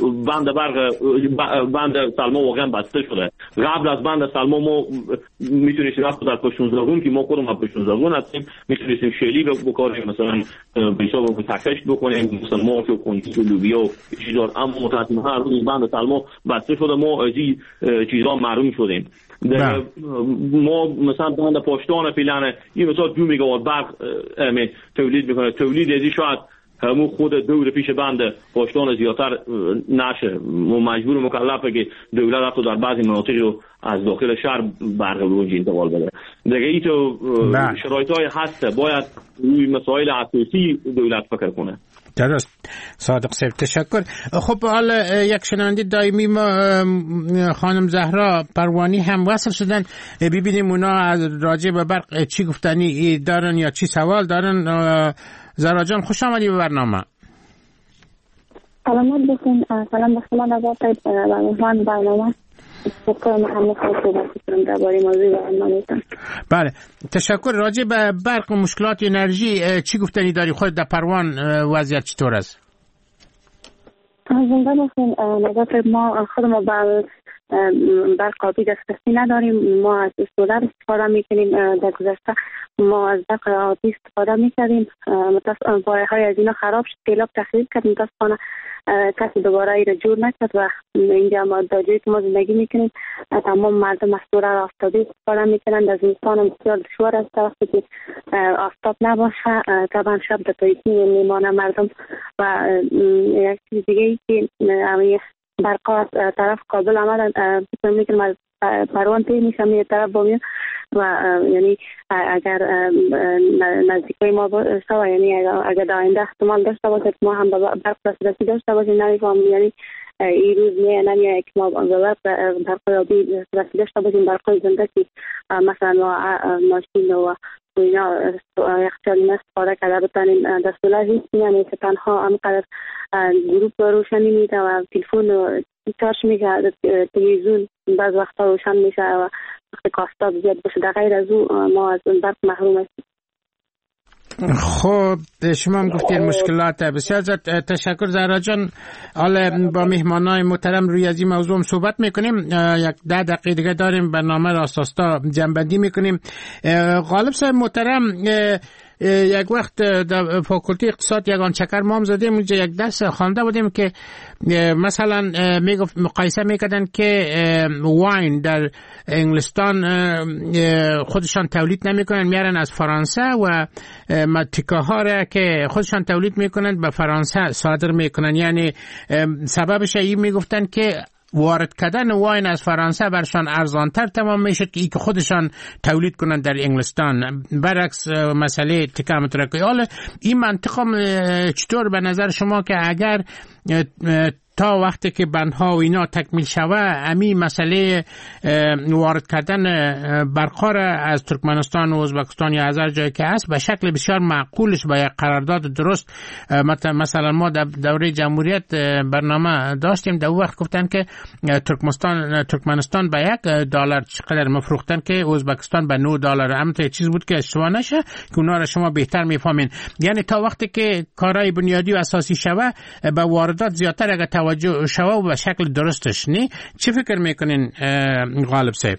بند سلما واقعا بسته شده. قبل از بند سلما ما میتونیم رفت در پشتونزرگون که ما خودمون پشتونزرگون هستیم میتونیم شیلی بکاریم، مثلا به حساب تکش بکنیم، مثلا مرغ و کنجد و لوبیا و چیزا. اما متاسفانه روی بند سلما بسته شده، ما از این چیزا محروم شدیم. ما مثلا بند پاشتان فعلا این مثلا 2 میگاوات برق تولید میکنه، تولید ازی شاید همون خود دور پیش بند پشتان زیادتر نشه مجبور مکلفه که دولت حتی در بعضی مناطق رو از داخل شهر برق بروج انتقال بده. دیگه ای تو شرایط‌های هسته باید روی مسائل اساسی دولت فکر کنه. درست صادق صاحب تشکر. خب حالا یک شنونده دائمی ما خانم زهرا پروانی هم وصل شدن، ببینیم اونا از راجع به برق چی گفتنی دارن یا چی سوال دارن. زهرا جان خوش آمدی به برنامه. سلامت باشین. سلام به شما نوابت و مهمان برنامه. بله تشکر. راجع به برق و مشکلات انرژی چی گفتنی داری؟ خود در پروان وضعیت چطور است؟ زنده باشین. نظر ما خودمون برق آبی دسترسی نداریم. ما از سولر استفاده میکنیم. در گذشته ما از برق آبی استفاده میکردیم. پایه های از اینا خراب شد، سیلاب تخریب کرد. متاسفانه کسی دوباره ای را جور نکرد و اینجا ما در جایی که ما زندگی میکنیم تمام مردم از سولر آفتابی استفاده میکنند. از زمستان بسیار دشوار است وقتی که آفتاب نباشه. طبعا شب در تاریکی میمانه مردم. و یک چیز دیگه ای که برقا از طرف کابل آمدن، فکر میکنم از پروان پی میشم یه طرف بامیان و یعنی اگر نزدیکای ما باشه و یعنی اگر در آینده احتمال داشته باشه ما هم به برق دسترسی داشته باشیم. نمیفهم یعنی این روز نمیاد که ما به برق آبی دسترسی داشته باشیم. برقای زنده که مثلا ماشین و اینا یخچال استفاده کرده بتانیم در سولر هیچ نمیشه. تنها همقدر گروپ روشنی میده و تلفن چارج میشه، تلویزیون بعض وقتا روشن میشه و وقتی کاستاب زیاد باشه. در غیر از او ما از برق محروم هستیم. خب شما هم گفتین مشکلات. بسیار تشکر زهرا جان. حالا با مهمانای محترم روی از این موضوع هم صحبت میکنیم. یک 10 دقیقه دیگه داریم برنامه راستاستا جنبندی میکنیم. غالب صاحب محترم یک وقت در فاکولته اقتصاد یگان چکر ما هم زدیم اونجا یک درس خوانده بودیم که مثلا مقایسه میکردن که واین در انگلستان خودشان تولید نمیکنن، میارن از فرانسه و تیکاها را که خودشان تولید میکنن به فرانسه صادر میکنن. یعنی سببش این میگفتن که وارد کردن واین از فرانسه برشان ارزانتر تمام میشد که ای که خودشان تولید کنن در انگلستان، برعکس مسئله تکه مترکی. حالا این منطقه چطور به نظر شما که اگر تا وقتی که بندها و اینا تکمیل شوه امی مسئله وارد کردن برقا از ترکمنستان و ازبکستان یا از هر جایی که هست به شکل بسیار معقولش با یک قرارداد درست، مثلا ما در دوره جمهوریت برنامه داشتیم، در وقت گفتن که ترکمنستان به $1 چقدر مفروختن که ازبکستان به $9. اما تا چیز بود که اشتباه نشه که اونا را شما بهتر میفهمین. یعنی تا وقتی که کارهای بنیادی و اساسی شوه به واردات زیادتر اگر توجه شوه و به شکل درستش نی. چی فکر میکنین غالب صاحب؟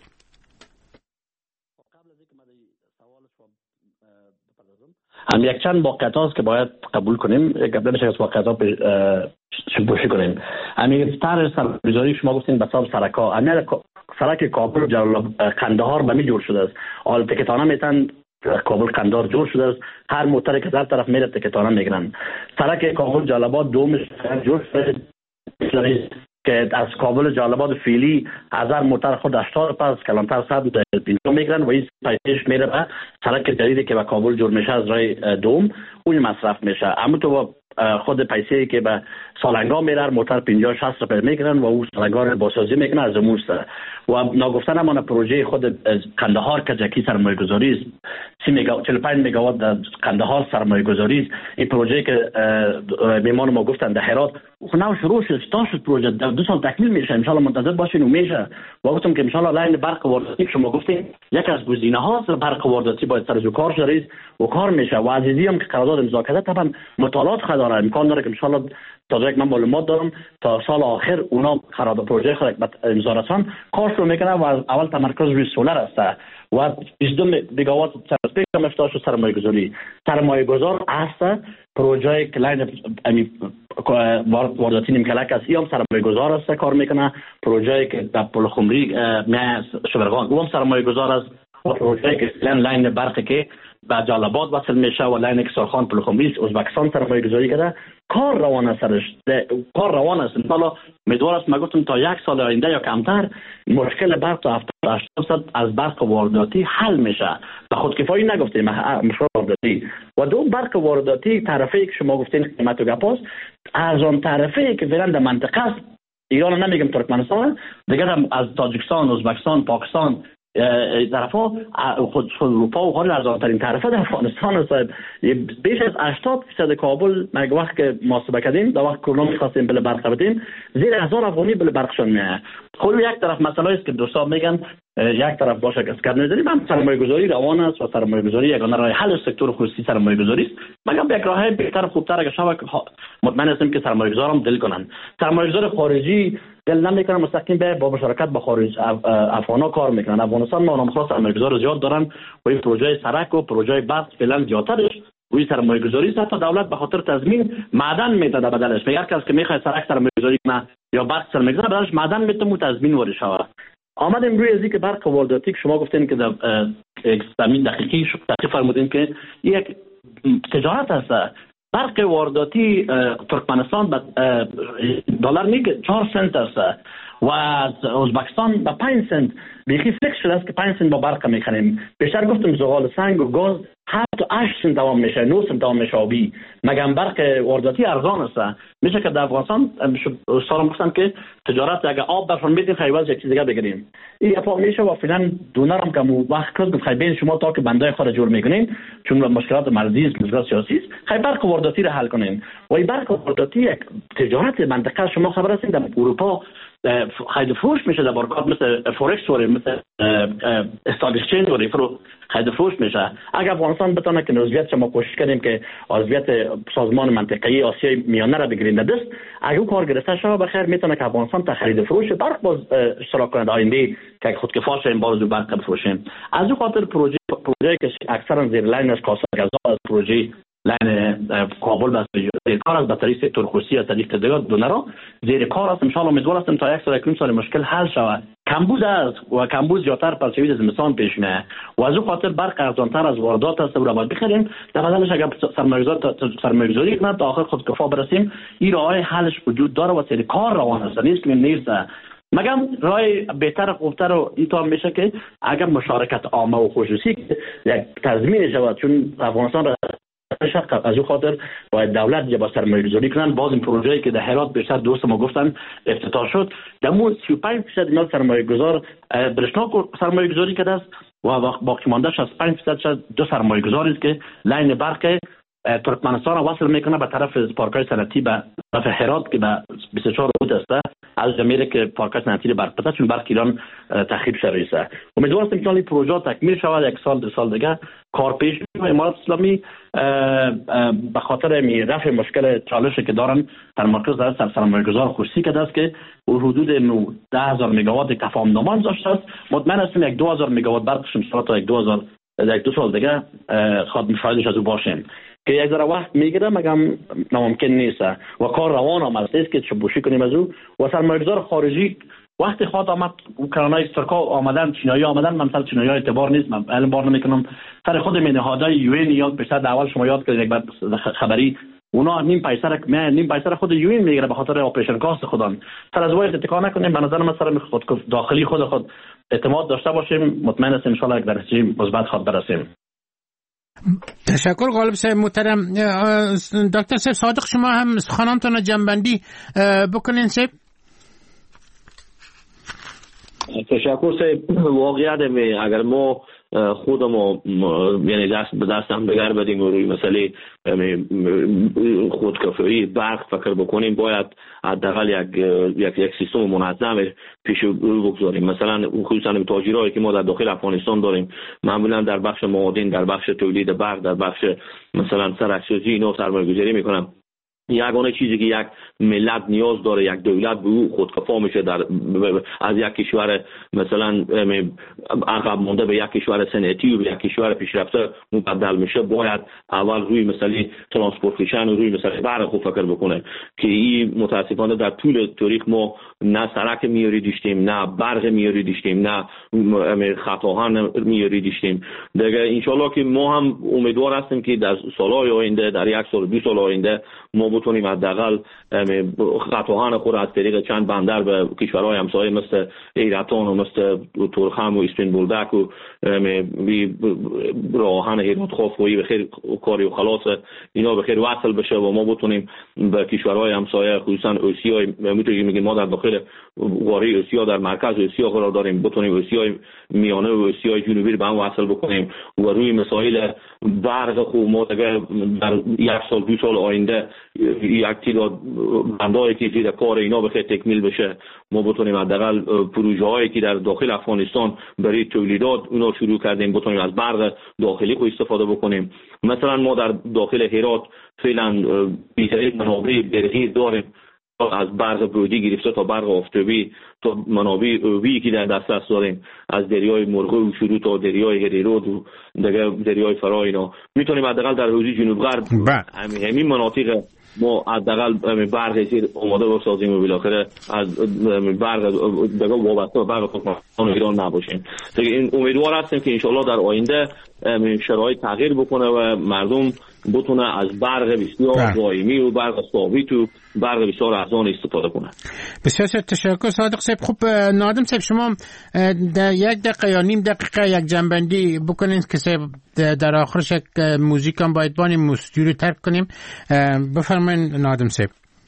هم یک چند واقعیت هاست که باید قبول کنیم. قبل از واقعیت ها شکوشی کنیم. همین طرح سرمایه‌گذاری شما گفتین به حساب سرک‌ها، همین سرک کابل قندهار به می جور شده است. حال تکتانه میتن کابل قندهار جور شده است. هر موتر که در طرف میره تکتانه میگیرن. سرک کابل جلال‌آباد دوم جور شده که از کابل جلال‌آباد فعلی 1000 موتر خود 80 پس کلانتر 150 میگیرن و این پیش میره به سرک جدیدی که به کابل جور میشه از راه دوم اون مصرف میشه. اما تو خود پیسه‌ای که به سالنگا میره موتر 50 60 روپیه میگیرن و اون سالنگا رو بازسازی میکنن از موست و ناگفتن همون پروژه خود قندهار که جکی سرمایه‌گذاری است 45 مگاوات در قندهار سرمایه‌گذاری است. این پروژه که میمان ما گفتن در هرات خناو شروع شد تا شد پروژه 2 سال تکمیل میشه. ان شاء الله منتظر باشین و میشه. و گفتم که ان شاء الله لاین برق وارداتی شما گفتین یک از گزینه‌ها برق وارداتی باید سر کار شریز و کار میشه و عزیزی هم که قرارداد امضا کرده طبعا مطالعات داره امکان داره که ان شاء الله تا جایی که من معلومات دارم تا سال آخر اونا قرارداد پروژه خود امضا رسان کار شروع میکنه و اول تمرکز روی سولر است و 22 مگاوات سرسپیک هم افتاد شد سرمایه‌گذار است. پروژه کلاین وارداتی نیمکلک است هم سرمایه‌گذار است کار میکنه. پروژه که در پل خمری شبرغان هم سرمایه‌گذار است. پروژه که لاین برق که به جلال‌آباد وصل میشه و لاین کسارخان پلخمریز ازبکستان سرمایه گذاری کرده. کار روان است کار روان است. حالا امیدوار است، من گفتم تا یک سال آینده یا کمتر مشکل برق تا 70% از برق وارداتی حل میشه. به خودکفایی نگفتیم، مشکل وارداتی و دوم برق وارداتی تعرفه‌ای که شما گفتین قیمت و گپاس ارزان تعرفه‌ای که فعلا در منطقه است، ایران نمیگم ترکمنستان، دیگه هم از تاجیکستان، ازبکستان، پاکستان طرفا خود اروپا و غیر ارزان‌ترین طرفه در افغانستان است. بیش از 80% کابل مگه وقت که محاسبه کردیم در وقت کرونا می‌خواستیم بل برق بدیم زیر 1000 افغانی بل برقشون میاد. خب یک طرف مسئله است که دوستا میگن یک طرف باشه که اسکر نمی‌ذاریم، هم سرمایه‌گذاری روان است و سرمایه‌گذاری یگانه راه حل سکتور خصوصی سرمایه‌گذاری است. مگم یک راه بهتر خوبتر اگه شود مطمئن هستیم که سرمایه‌گذاران دل کنن. سرمایه‌گذار خارجی دل نمیکنن مستقیم به با مشارکت با خارج افغانا کار میکنن. افغانستان نامخواست سرمایه‌گذار زیاد دارن و این پروژه سرک و پروژه برق فعلا زیادترش روی سرمایه‌گذاری است. تا دولت به خاطر تضمین معدن میده بدلش. میگه کسی که میخواد سرک سرمایه‌گذاری کنه یا برق سرمایه‌گذاری بدلش معدن میده مو تضمین ورش شود. آمدیم روی ازی که برق وارداتی که شما گفتین که در زمین دقیقی فرمودین که یک تجارت است. برق وارداتی ترکمنستان به دلار میگه 4 سنت است و از ازبکستان به 5 سنت. بیخی فکر شده است که 5 سنت با برق میخریم. بیشتر گفتم زغال سنگ و گاز 7 تا 8 سنت دوام میشه، 9 سنت دوام میشه آبی. مگم برق وارداتی ارزان است. میشه که در افغانستان استادم گفتن که تجارت اگه آب برشون میدین خیواز یک چیز دیگه بگیریم. این اپا میشه و فعلا دونرم که وقت کرد خیلی بین شما تا که بنده خود جور میکنین چون مشکلات مرزی است، مشکلات سیاسی است، خیلی برق وارداتی را حل کنین. و این برق وارداتی یک تجارت منطقه شما خبر هستین در اروپا خرید فروش میشه در بارگاه مثل فورکس وری مثل استاک اکسچنج وری خرید فروش میشه. اگر افغانستان بتونه که عضویت شما کوشش کردیم که عضویت سازمان منطقه‌ای آسیای میانه را بگیرین دست، اگه کار گرفته شود بخیر میتونه که افغانستان تا خرید فروش برق باز اشتراک کنه آینده که خودکفا شیم باز برق بفروشیم. از اون خاطر پروژه که اکثرا زیر لاینش کاسا غذا از پروژه لین کابل بس زیر کار است، به طریق سکتور خصوصی از طریق دیگر دونرها زیر کار است. ان شاء الله امیدوار هستم تا یک سال یک سال مشکل حل شود. کمبود است و کمبود زیادتر پرچوی از زمستان پیش میاد و از اون خاطر برق ارزانتر از واردات است و باید بخریم. در بدلش اگر سرمایه‌گذاری کنند تا آخر خودکفا برسیم. این راه حلش وجود داره و سری کار روان است، نیست که نیست. مگم راه بهتر خوبتر و اینطور میشه که اگر مشارکت عامه و خصوصی یک تضمین شود، چون افغانستان را از اون خاطر باید دولت یا با سرمایه‌گذاری کنن. باز این پروژه‌ای که در هرات بیشتر دوست ما گفتن افتتاح شد، دمو 35% اینا سرمایه‌گذار برشنا سرمایه‌گذاری کرده است و باقی مانده 65% دو سرمایه‌گذاری است که لاین برق ترکمنستان را وصل میکنه به طرف پارک‌های صنعتی به طرف هرات که به 24 رود است از جمیره که پارک‌های صنعتی برق بده، چون برق ایران تخریب شده است. امیدوارم که این پروژه تکمیل شود، یک سال دو سال دیگه کار پیش میره. امارات اسلامی به خاطر رفع مشکل چالشی که دارن در مرکز در سرمایه‌گذار خصوصی کرده است که حدود 10000 مگاوات تفاهم‌نامه داشته است. مطمئن هستم یک 2000 مگاوات برقش تا یک 2 سال دیگه خواهد فایده‌اش از او باشیم که یک ذره وقت میگیره، مگم ناممکن نیست و کار روان آمده است که چوبوشی کنیم از او. و سرمایه‌گذار خارجی وقتی خواهد آمد اوکراینای ترکا آمدن، چینایی آمدن، من مثلا چینایی اعتبار نیست، من الان بار نمیکنم سر خود نهادهای یو ان یا بیشتر اول شما یاد کردید یک بار خبری اونا نیم پیسر خود یو ان میگیره به خاطر اپریشن کاست خودان. سر از وای اتکا نکنیم. به نظر من سر خود داخلی خود اعتماد داشته باشیم. مطمئن هستم ان شاء الله یک درجه مثبت خود برسیم. تشکر غالب صاحب محترم. دکتر صاحب صادق شما هم سخنانتون جنبندی بکنین صاحب. تشکر صاحب. واقعیت اگر ما خودمو یعنی دست به دست هم بگر بدیم و روی مسئله خودکفایی برق فکر بکنیم، باید حداقل یک سیستم منظم پیش رو بگذاریم. مثلا خصوصا تاجرایی که ما در داخل افغانستان داریم معمولا در بخش معادن، در بخش تولید برق، در بخش مثلا سرک‌سازی اینا سرمایه‌گذاری میکنن. یگانه چیزی که یک ملت نیاز داره یک دولت به او خودکفا میشه از یک کشور مثلا عقب مونده به یک کشور صنعتی و به یک کشور پیشرفته مبدل میشه، باید اول روی مسئله ترانسپورتیشن و روی مسئله برق خوب فکر بکنه که این متاسفانه در طول تاریخ ما نه سرک میاری داشتیم، نه برق میاری داشتیم، نه خط آهن میاری داشتیم. دیگه انشالله که ما هم امیدوار هستیم که در سالهای آینده، در 1 سال 2 سال آینده ما بتونیم حداقل خط آهن خود از طریق چند بندر به کشورهای همسایه مثل ایران و مثل تورخم و اسپین بولدک و راهن هرات خوافویی به خیر کاری و خلاص اینا به خیر وصل بشه و ما بتونیم به کشورهای همسایه خصوصا آسیا، میگیم ما در داخل قاره آسیا در مرکز آسیا قرار داریم، بتونیم آسیای میانه و آسیای جنوبی به هم وصل بکنیم و روی مسائل برق خوب ما در 1 سال 2 سال آینده یک تعداد بندایی که زیر کار اینا به خیر تکمیل بشه، ما بتونیم حداقل پروژه هایی که در داخل افغانستان برای تولیدات اونا شروع کردیم بتونیم از برق داخلی خود استفاده بکنیم. مثلا ما در داخل هرات فعلا بیشترین منابع برقی داریم، از برق برودی گرفته تا برق آفتابی تا منابع وی که در دسترس داریم، از دریای مرغو شروع تا دریای هریرود و دیگه دریای فرا اینا میتونیم حداقل در حوزه جنوب غرب همین مناطق ما حداقل برق زیر آماده بسازیم و بالاخره از برق دیگه وابسته به برق خودکار ایران نباشیم. دیگه این امیدوار هستیم که انشالله در آینده شرایط تغییر بکنه و مردم بتونه از برق بسیار دائمی و برق ثابت و برق بسیار ارزان استفاده کنه. بسیار تشکر صادق صاحب. خب نادم صاحب شما در 1 دقیقه یا نیم دقیقه یک جنبندی بکنین که در آخرش یک موزیک هم باید بانیم استودیو ترک کنیم. بفرمایید نادم صاحب.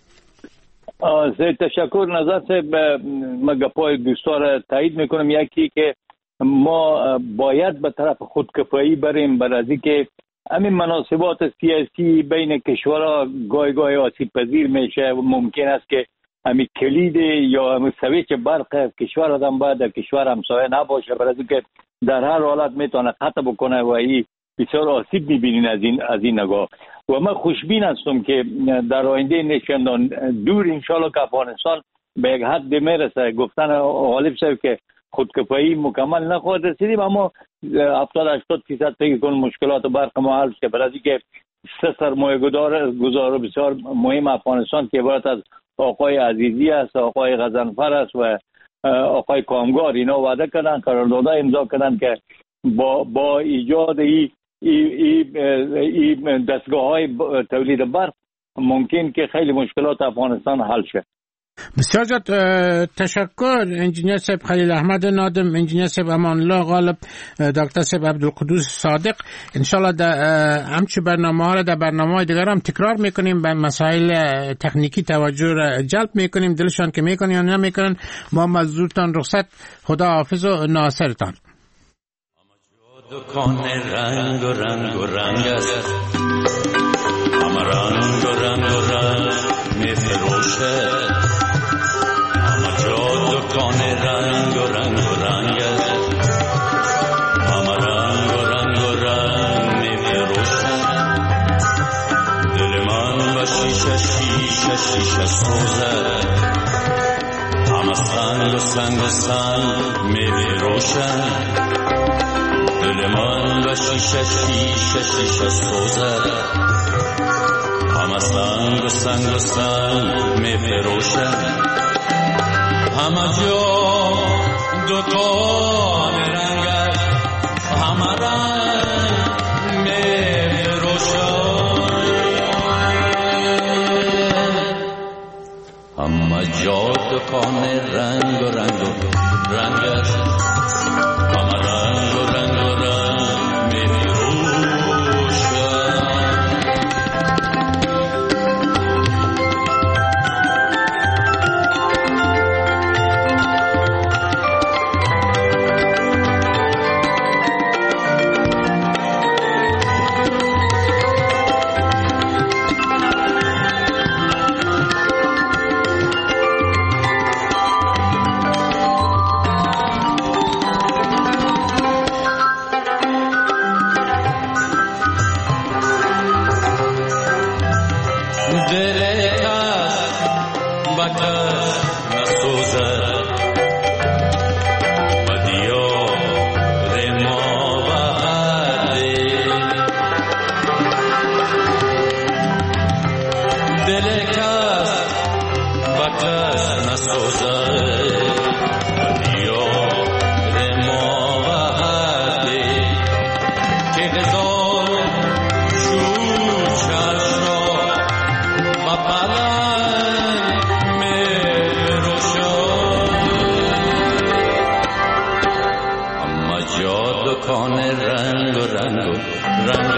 تشکر نظر صاحب. من گپای دوستا را تایید میکنم. یکی که ما باید به طرف خودکفایی بریم، برای که همین مناسبات سیاسی بین کشورها گاهی آسیب پذیر میشه و ممکن است که همین کلید یا همین سویچ برق کشور آدم باید در کشور همسایه نباشه، برای که در هر حالت میتونه قطع بکنه و این بسیار آسیب میبینین از این نگاه. و من خوشبین هستم که در آینده نشاندان دور انشالله که افغانستان به یک حد میرسه. گفتن غالب صاحب که خودکفایی مکمل نخواهد رسیدیم، اما 70-80% فکر کنم مشکلات برق ما حل شه، برای که 3 سرمایه گذار بسیار مهم افغانستان که عبارت از آقای عزیزی است، آقای غضنفر است و آقای کامگار، اینا وعده کردن، قرارداد امضا کردن که با ایجاد این دستگاه‌های تولید برق ممکن که خیلی مشکلات افغانستان حل شه. بسیار زیاد تشکر انجینیر صاحب خلیل احمد نادم، انجینیر صاحب امان الله غالب، دکتر صاحب عبدالقدوس صادق. انشالله همچه برنامه ها را در برنامه دیگر هم تکرار میکنیم، به مسائل تکنیکی توجه را جلب میکنیم، دلشان که میکنن یا نمیکنن. ما مزدورتان رخصت، خدا حافظ و ناصرتان. دکان رنگ و رنگ و رنگ است، همه رنگ و رنگ و رنگ میفروشه، همه جا دکان رنگ و رنگ و رنگ است، همه رنگ و رنگ و رنگ میفروشه. دل من و شیشه شیشه شیشه سوزه، همه سنگ و سنگ و سنگ میفروشه. دل من و شیشه شیشه شیشه سوزه، همه سنگ و سنگ و سنگ می فروشه. همه جا دکان رنگ است، همه رنگ می فروشه. همه جا دکان رنگ و رنگ و رنگ است، همه رنگ و رنگ و رنگ می فروشه. نسوزد دیار ما وحده که هزار شوچش را و بلند میروشد اما جا دکان رنگ و رنگ و رنگ